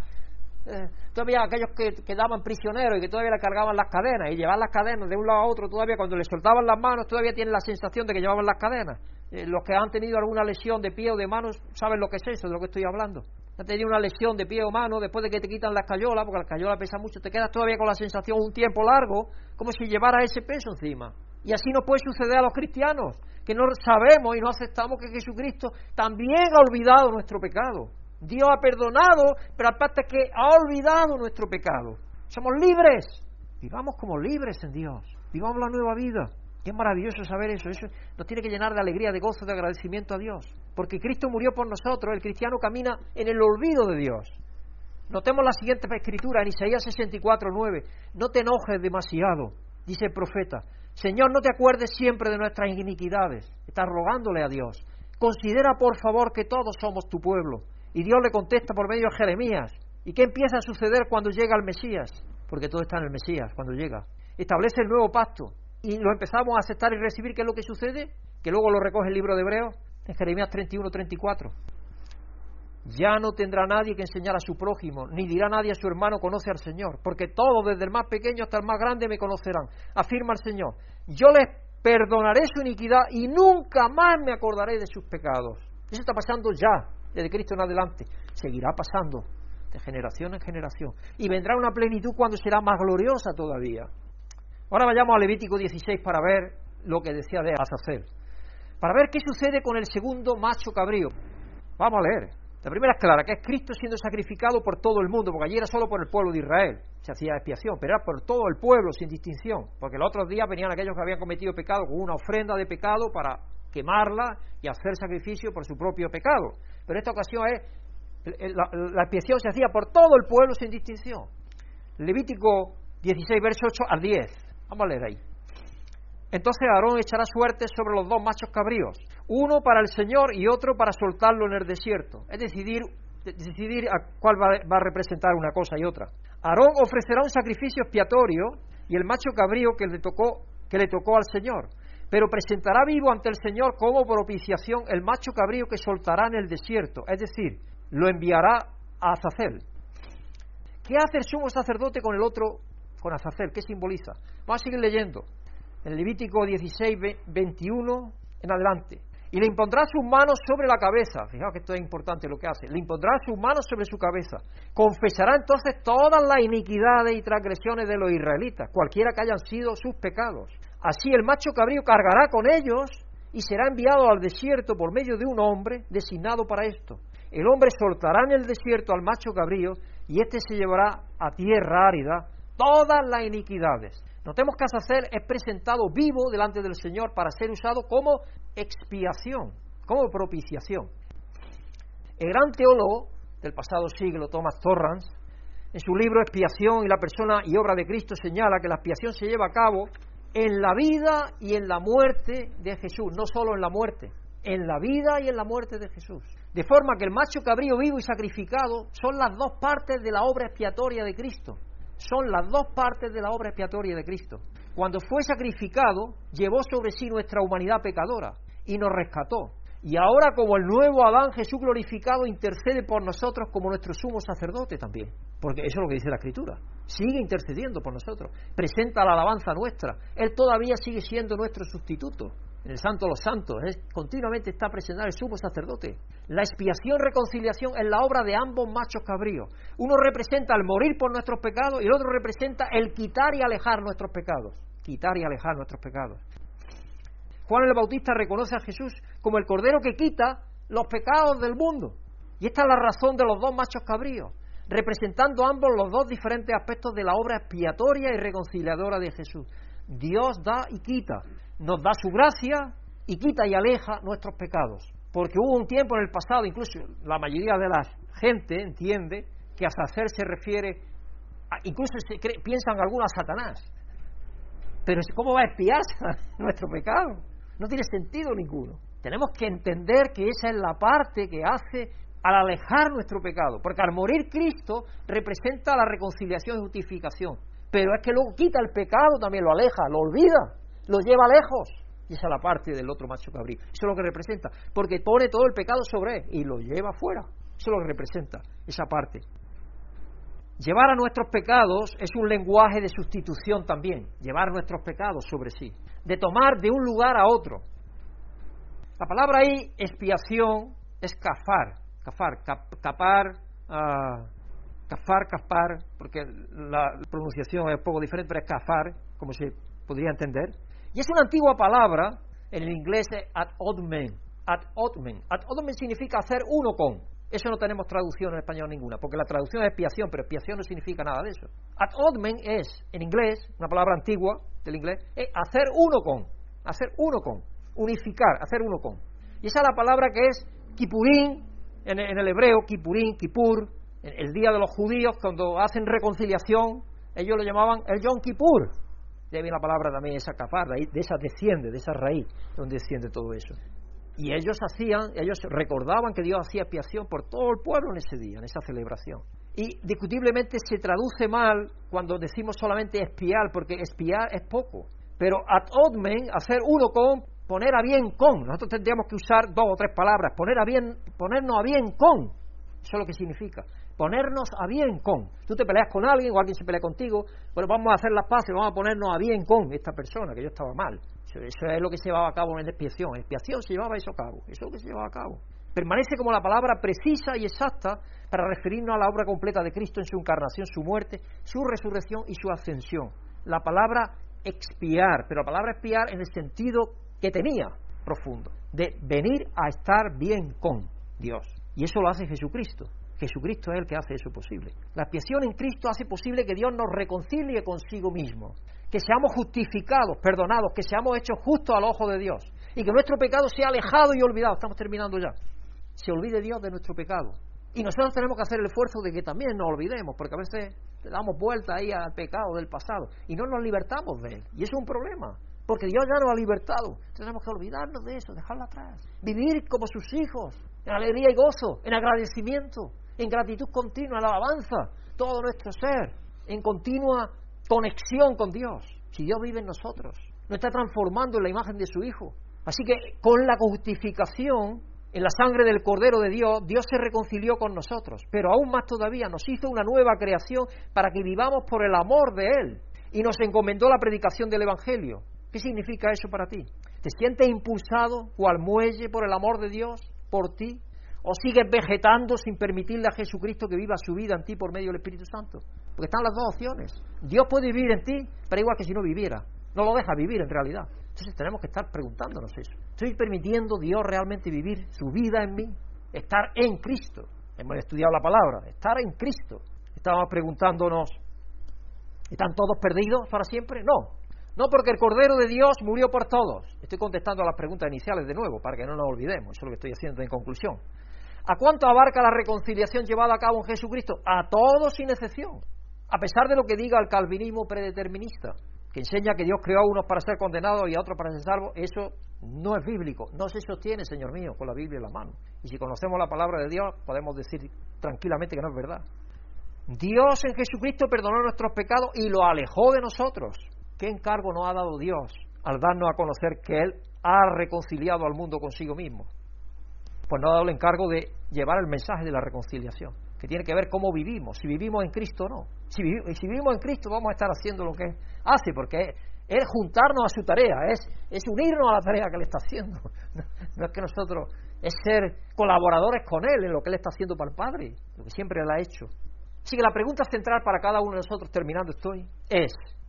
S2: todavía aquellos que quedaban prisioneros y que todavía le cargaban las cadenas, y llevar las cadenas de un lado a otro, todavía cuando le soltaban las manos, todavía tienen la sensación de que llevaban las cadenas. Los que han tenido alguna lesión de pie o de manos saben lo que es eso, de lo que estoy hablando. Han tenido una lesión de pie o mano después de que te quitan la escayola, porque la escayola pesa mucho, te quedas todavía con la sensación un tiempo largo, como si llevara ese peso encima. Y así nos puede suceder a los cristianos, que no sabemos y no aceptamos que Jesucristo también ha olvidado nuestro pecado. Dios ha perdonado, pero aparte es que ha olvidado nuestro pecado. Somos libres. Vivamos como libres en Dios. Vivamos la nueva vida. Qué maravilloso saber eso. Eso nos tiene que llenar de alegría, de gozo, de agradecimiento a Dios. Porque Cristo murió por nosotros. El cristiano camina en el olvido de Dios. Notemos la siguiente escritura en Isaías 64, 9. No te enojes demasiado, dice el profeta. Señor, no te acuerdes siempre de nuestras iniquidades. Estás rogándole a Dios. Considera, por favor, que todos somos tu pueblo. Y Dios le contesta por medio de Jeremías. ¿Y qué empieza a suceder cuando llega el Mesías? Porque todo está en el Mesías cuando llega. Establece el nuevo pacto. Y lo empezamos a aceptar y recibir. ¿Qué es lo que sucede? Que luego lo recoge el libro de Hebreos, en Jeremías 31, 34. Ya no tendrá nadie que enseñar a su prójimo, ni dirá nadie a su hermano, conoce al Señor. Porque todos, desde el más pequeño hasta el más grande, me conocerán. Afirma el Señor. Yo les perdonaré su iniquidad y nunca más me acordaré de sus pecados. Eso está pasando ya. Desde Cristo en adelante, seguirá pasando de generación en generación y vendrá una plenitud cuando será más gloriosa todavía. Ahora vayamos a Levítico 16 para ver lo que decía de Azazel, para ver qué sucede con el segundo macho cabrío. Vamos a leer. La primera es clara, que es Cristo siendo sacrificado por todo el mundo, porque allí era solo por el pueblo de Israel, se hacía expiación, pero era por todo el pueblo sin distinción, porque los otros días venían aquellos que habían cometido pecado con una ofrenda de pecado para quemarla y hacer sacrificio por su propio pecado. Pero esta ocasión la expiación se hacía por todo el pueblo sin distinción. Levítico 16, verso 8 al 10. Vamos a leer ahí. Entonces Aarón echará suertes sobre los dos machos cabríos, uno para el Señor y otro para soltarlo en el desierto. Es decidir a cuál va a representar una cosa y otra. Aarón ofrecerá un sacrificio expiatorio y el macho cabrío que le tocó al Señor. Pero presentará vivo ante el Señor como propiciación el macho cabrío que soltará en el desierto, es decir, lo enviará a Azazel. ¿Qué hace el sumo sacerdote con el otro, con Azazel? ¿Qué simboliza? Vamos a seguir leyendo. En Levítico 16, 21 en adelante. Y le impondrá sus manos sobre la cabeza. Fijaos que esto es importante lo que hace. Le impondrá sus manos sobre su cabeza. Confesará entonces todas las iniquidades y transgresiones de los israelitas, cualquiera que hayan sido sus pecados. Así el macho cabrío cargará con ellos y será enviado al desierto por medio de un hombre designado para esto. El hombre soltará en el desierto al macho cabrío y éste se llevará a tierra árida todas las iniquidades. Notemos que Azazel es presentado vivo delante del Señor para ser usado como expiación, como propiciación. El gran teólogo del pasado siglo, Thomas Torrance, en su libro Expiación y la persona y obra de Cristo, señala que la expiación se lleva a cabo en la vida y en la muerte de Jesús, no solo en la muerte, en la vida y en la muerte de Jesús. De forma que el macho cabrío vivo y sacrificado son las dos partes de la obra expiatoria de Cristo. Son las dos partes de la obra expiatoria de Cristo. Cuando fue sacrificado, llevó sobre sí nuestra humanidad pecadora y nos rescató. Y ahora, como el nuevo Adán, Jesús glorificado intercede por nosotros como nuestro sumo sacerdote también. Porque eso es lo que dice la Escritura. Sigue intercediendo por nosotros. Presenta la alabanza nuestra. Él todavía sigue siendo nuestro sustituto. En el Santo de los Santos, continuamente está presentado el sumo sacerdote. La expiación, reconciliación es la obra de ambos machos cabríos. Uno representa el morir por nuestros pecados y el otro representa el quitar y alejar nuestros pecados. Quitar y alejar nuestros pecados. Juan el Bautista reconoce a Jesús como el Cordero que quita los pecados del mundo. Y esta es la razón de los dos machos cabríos, representando ambos los dos diferentes aspectos de la obra expiatoria y reconciliadora de Jesús. Dios da y quita. Nos da su gracia y quita y aleja nuestros pecados. Porque hubo un tiempo en el pasado, incluso la mayoría de la gente entiende que a Azazel se refiere, incluso piensan algunos a Satanás. Pero ¿cómo va a expiar nuestro pecado? No tiene sentido ninguno. Tenemos que entender que esa es la parte que hace al alejar nuestro pecado. Porque al morir Cristo representa la reconciliación y justificación. Pero es que luego quita el pecado también, lo aleja, lo olvida, lo lleva lejos. Y esa es la parte del otro macho cabrío. Eso es lo que representa. Porque pone todo el pecado sobre él y lo lleva fuera. Eso es lo que representa esa parte. Llevar a nuestros pecados es un lenguaje de sustitución también. Llevar nuestros pecados sobre sí. De tomar de un lugar a otro. La palabra ahí, expiación, es cafar. Cafar, porque la pronunciación es un poco diferente, pero es cafar, como se podría entender. Y es una antigua palabra, en el inglés es ad odmen. Ad odmen significa hacer uno con. Eso no tenemos traducción en español ninguna, porque la traducción es expiación, pero expiación no significa nada de eso. Ad odmen es, en inglés, una palabra antigua del inglés, es hacer uno con, unificar, hacer uno con. Y esa es la palabra que es kipurín, en el hebreo, kipurín, kipur, el día de los judíos, cuando hacen reconciliación, ellos lo llamaban el Yom Kippur. De ahí viene la palabra también, esa kafar, de esa desciende, de esa raíz, donde desciende todo eso. Y ellos recordaban que Dios hacía expiación por todo el pueblo en ese día, en esa celebración. Y discutiblemente se traduce mal cuando decimos solamente expiar, porque expiar es poco. Pero ad odmen, hacer uno con, poner a bien con. Nosotros tendríamos que usar 2 o 3 palabras. Ponernos a bien con. Eso es lo que significa. Ponernos a bien con. Tú te peleas con alguien o alguien se pelea contigo, bueno, vamos a hacer las paces, vamos a ponernos a bien con esta persona, que yo estaba mal. Eso es lo que se llevaba a cabo en la expiación. En expiación se llevaba eso a cabo. Eso es lo que se llevaba a cabo. Permanece como la palabra precisa y exacta para referirnos a la obra completa de Cristo en su encarnación, su muerte, su resurrección y su ascensión. La palabra expiar, pero la palabra expiar en el sentido que tenía profundo, de venir a estar bien con Dios. Y eso lo hace Jesucristo. Jesucristo es el que hace eso posible. La expiación en Cristo hace posible que Dios nos reconcilie consigo mismo, que seamos justificados, perdonados, que seamos hechos justos al ojo de Dios y que nuestro pecado sea alejado y olvidado. Estamos terminando ya. Se olvide Dios de nuestro pecado. Y nosotros tenemos que hacer el esfuerzo de que también nos olvidemos, porque a veces le damos vuelta ahí al pecado del pasado y no nos libertamos de él. Y eso es un problema, porque Dios ya nos ha libertado. Tenemos que olvidarnos de eso, dejarlo atrás. Vivir como sus hijos, en alegría y gozo, en agradecimiento, en gratitud continua, en alabanza, todo nuestro ser, en continua conexión con Dios. Si Dios vive en nosotros, nos está transformando en la imagen de su Hijo. Así que con la justificación, en la sangre del Cordero de Dios, Dios se reconcilió con nosotros, pero aún más todavía nos hizo una nueva creación para que vivamos por el amor de Él y nos encomendó la predicación del Evangelio. ¿Qué significa eso para ti? ¿Te sientes impulsado cual muelle por el amor de Dios por ti? ¿O sigues vegetando sin permitirle a Jesucristo que viva su vida en ti por medio del Espíritu Santo? Porque están las dos opciones. Dios puede vivir en ti, pero igual que si no viviera. No lo deja vivir en realidad. Entonces tenemos que estar preguntándonos eso. ¿Estoy permitiendo Dios realmente vivir su vida en mí? Estar en Cristo. Hemos estudiado la palabra, estar en Cristo. Estábamos preguntándonos ¿Están todos perdidos para siempre? No. No, porque el Cordero de Dios murió por todos. Estoy contestando a las preguntas iniciales de nuevo, para que no nos olvidemos. Eso es lo que estoy haciendo en conclusión. ¿A cuánto abarca la reconciliación llevada a cabo en Jesucristo? A todos sin excepción. A pesar de lo que diga el calvinismo predeterminista, que enseña que Dios creó a unos para ser condenados y a otros para ser salvos, eso no es bíblico. No se sostiene, Señor mío, con la Biblia en la mano. Y si conocemos la palabra de Dios, podemos decir tranquilamente que no es verdad. Dios en Jesucristo perdonó nuestros pecados y los alejó de nosotros. ¿Qué encargo nos ha dado Dios al darnos a conocer que Él ha reconciliado al mundo consigo mismo? Pues nos ha dado el encargo de llevar el mensaje de la reconciliación, que tiene que ver cómo vivimos, si vivimos en Cristo o no. Si vivimos en Cristo vamos a estar haciendo lo que hace, porque es juntarnos a su tarea, es unirnos a la tarea que Él está haciendo. No es que nosotros, es ser colaboradores con Él en lo que Él está haciendo para el Padre, lo que siempre Él ha hecho. Así que la pregunta central para cada uno de nosotros, terminando estoy, es: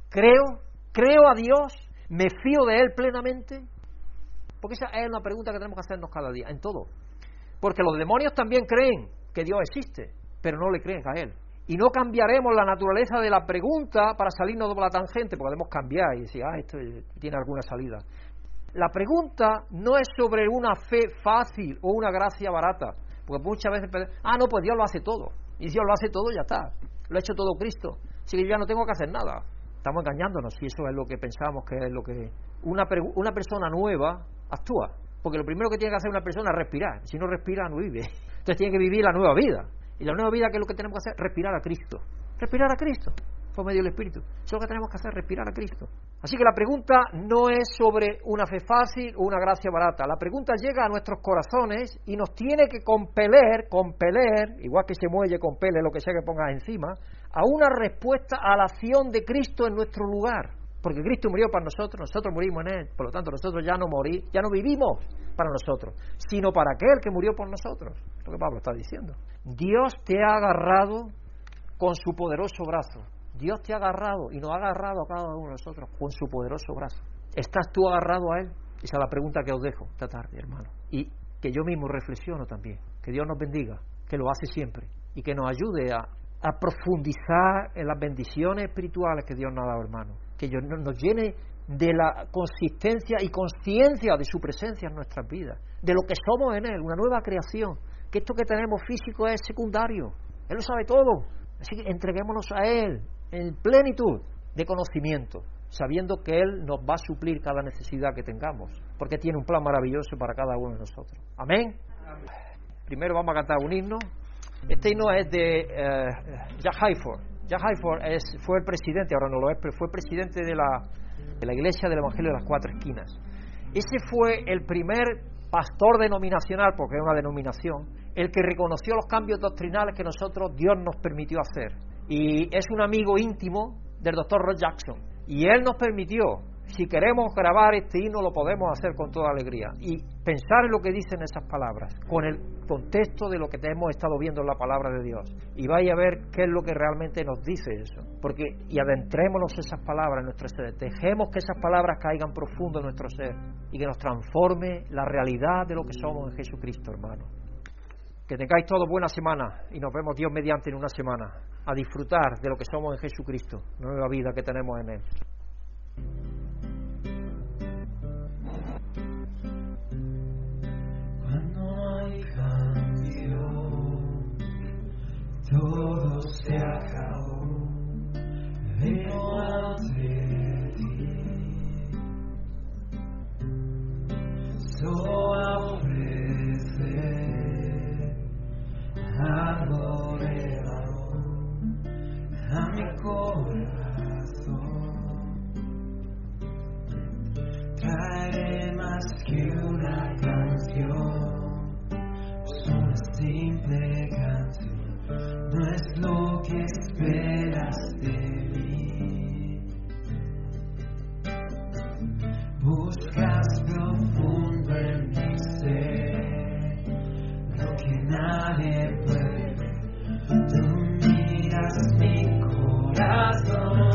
S2: ¿creo a Dios? ¿Me fío de Él plenamente? Porque esa es una pregunta que tenemos que hacernos cada día, en todo. Porque los demonios también creen que Dios existe, pero no le creen a Él. Y no cambiaremos la naturaleza de la pregunta para salirnos de la tangente, porque podemos cambiar y decir, esto tiene alguna salida. La pregunta no es sobre una fe fácil o una gracia barata, porque muchas veces no, pues Dios lo hace todo. Y Dios lo hace todo, ya está. Lo ha hecho todo Cristo. Así que yo ya no tengo que hacer nada. Estamos engañándonos si eso es lo que pensamos que es lo que... Una persona nueva actúa. Porque lo primero que tiene que hacer una persona es respirar. Si no respira, no vive. Entonces tiene que vivir la nueva vida. Y la nueva vida, ¿qué es lo que tenemos que hacer? Respirar a Cristo. Respirar a Cristo. Por medio del Espíritu. Eso es lo que tenemos que hacer, respirar a Cristo. Así que la pregunta no es sobre una fe fácil o una gracia barata. La pregunta llega a nuestros corazones y nos tiene que compeler, igual que ese muelle compele lo que sea que pongas encima, a una respuesta a la acción de Cristo en nuestro lugar. Porque Cristo murió para nosotros morimos en Él. Por lo tanto, nosotros ya no vivimos para nosotros, sino para aquel que murió por nosotros. Es lo que Pablo está diciendo. Dios te ha agarrado con su poderoso brazo. Dios te ha agarrado y nos ha agarrado a cada uno de nosotros con su poderoso brazo. ¿Estás tú agarrado a Él? Esa es la pregunta que os dejo esta tarde, hermano. Y que yo mismo reflexiono también. Que Dios nos bendiga, que lo hace siempre. Y que nos ayude a profundizar en las bendiciones espirituales que Dios nos ha dado, hermano. Que nos llene de la consistencia y conciencia de su presencia en nuestras vidas. De lo que somos en Él, una nueva creación. Que esto que tenemos físico es secundario. Él lo sabe todo. Así que entreguémonos a Él en plenitud de conocimiento, sabiendo que Él nos va a suplir cada necesidad que tengamos, porque tiene un plan maravilloso para cada uno de nosotros. Amén. Primero vamos a cantar un himno. Este himno es de Jack Hayford. Jack Hayford fue el presidente, ahora no lo es, pero fue el presidente de la Iglesia del Evangelio de las Cuatro Esquinas. Ese fue el primer pastor denominacional, porque es una denominación, el que reconoció los cambios doctrinales que Dios nos permitió hacer. Y es un amigo íntimo del Dr. Roy Jackson. Y él nos permitió, si queremos grabar este himno, lo podemos hacer con toda alegría. Y pensar en lo que dicen esas palabras, con el contexto de lo que hemos estado viendo en la palabra de Dios. Y vaya a ver qué es lo que realmente nos dice eso. Y adentrémonos esas palabras en nuestro ser. Dejemos que esas palabras caigan profundo en nuestro ser. Y que nos transforme la realidad de lo que somos en Jesucristo, hermano. Que tengáis todos buena semana y nos vemos Dios mediante en una semana a disfrutar de lo que somos en Jesucristo, la nueva vida que tenemos en Él.
S5: Cuando hay cambio, todo se acabó. Vengo ante ti, solo a ofrecer algo de valor a mi corazón. Traeré más que una canción, es una simple canción, no es lo que esperas de mí. Buscas profundo en mi ser lo que nadie puede ver, tú miras mi corazón.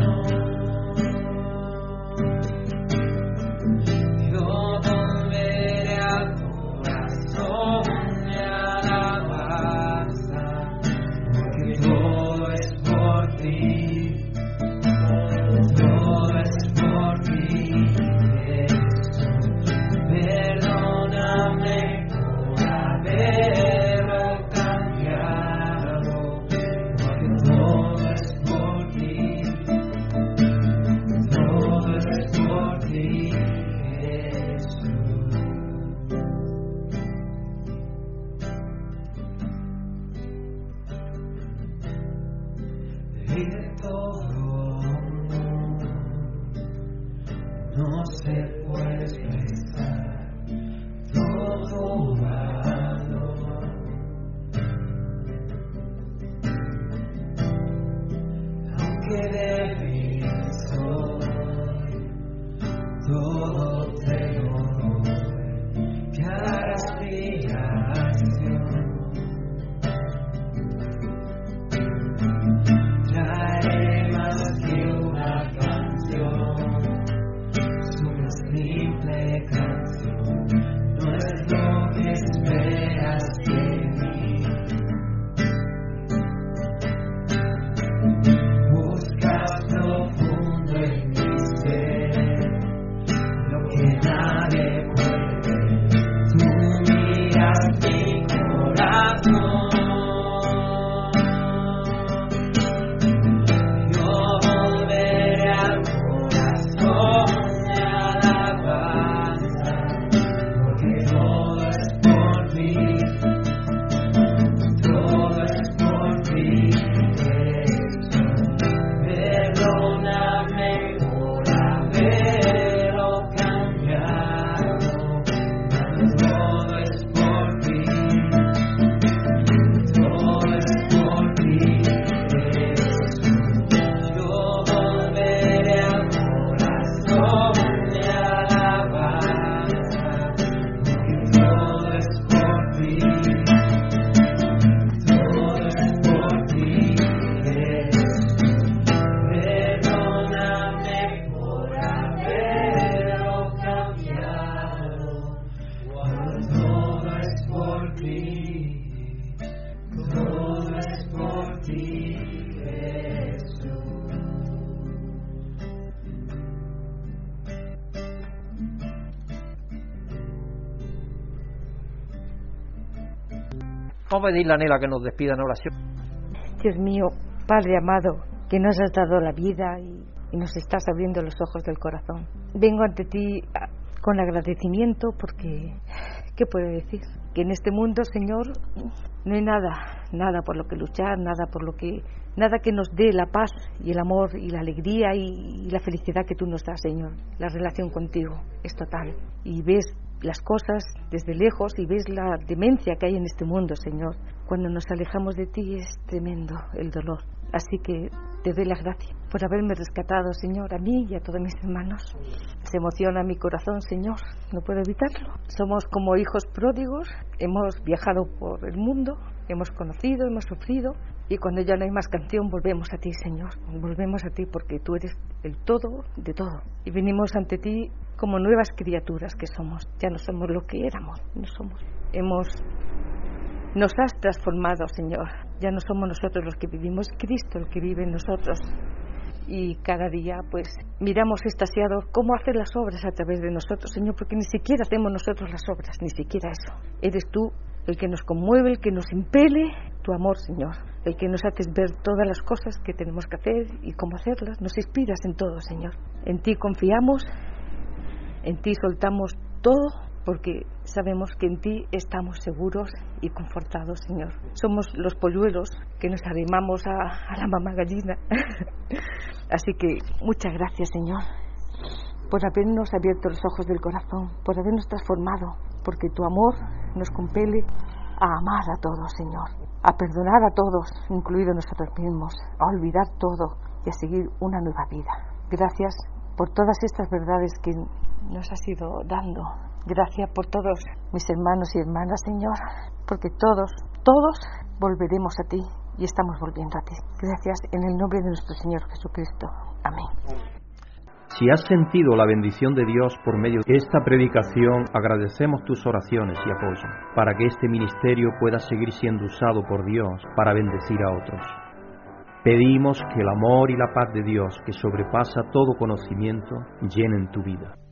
S5: se puede expresar todo valor. Aunque débil soy, todo te lo doy, cada respiración. Traeré más que una canción, es una simple canción, no es lo que esperas de mí. Buscas profundo en mi ser, lo que nadie puede, tú miras mi corazón.
S2: Vamos a pedirle a Nela que nos despida en oración.
S6: Dios mío, Padre amado, que nos has dado la vida y nos estás abriendo los ojos del corazón. Vengo ante ti con agradecimiento porque, ¿qué puedo decir? Que en este mundo, Señor, no hay nada por lo que luchar, nada que nos dé la paz y el amor y la alegría y la felicidad que tú nos das, Señor. La relación contigo es total. Y ves las cosas desde lejos y ves la demencia que hay en este mundo, Señor. Cuando nos alejamos de ti es tremendo el dolor. Así que te doy las gracias por haberme rescatado, Señor, a mí y a todos mis hermanos. Se emociona mi corazón, Señor, no puedo evitarlo. Somos como hijos pródigos, hemos viajado por el mundo, hemos conocido, hemos sufrido, y cuando ya no hay más canción volvemos a ti, Señor. Volvemos a ti porque tú eres el todo de todo. Y venimos ante ti como nuevas criaturas que somos. Ya no somos lo que éramos, no somos. Nos has transformado, Señor. Ya no somos nosotros los que vivimos, Cristo el que vive en nosotros. Y cada día, pues, miramos extasiados cómo hacer las obras a través de nosotros, Señor, porque ni siquiera hacemos nosotros las obras, ni siquiera eso. Eres tú el que nos conmueve, el que nos impele, tu amor, Señor, el que nos haces ver todas las cosas que tenemos que hacer y cómo hacerlas. Nos inspiras en todo, Señor. En ti confiamos, en ti soltamos todo, porque sabemos que en ti estamos seguros y confortados, Señor. Somos los polluelos que nos arrimamos a la mamá gallina. Así que muchas gracias, Señor, por habernos abierto los ojos del corazón, por habernos transformado, porque tu amor nos compele a amar a todos, Señor, a perdonar a todos, incluidos nosotros mismos, a olvidar todo y a seguir una nueva vida. Gracias por todas estas verdades que nos has ido dando. Gracias por todos mis hermanos y hermanas, Señor, porque todos volveremos a ti y estamos volviendo a ti. Gracias en el nombre de nuestro Señor Jesucristo. Amén.
S1: Si has sentido la bendición de Dios por medio de esta predicación, agradecemos tus oraciones y apoyo para que este ministerio pueda seguir siendo usado por Dios para bendecir a otros. Pedimos que el amor y la paz de Dios, que sobrepasa todo conocimiento, llenen tu vida.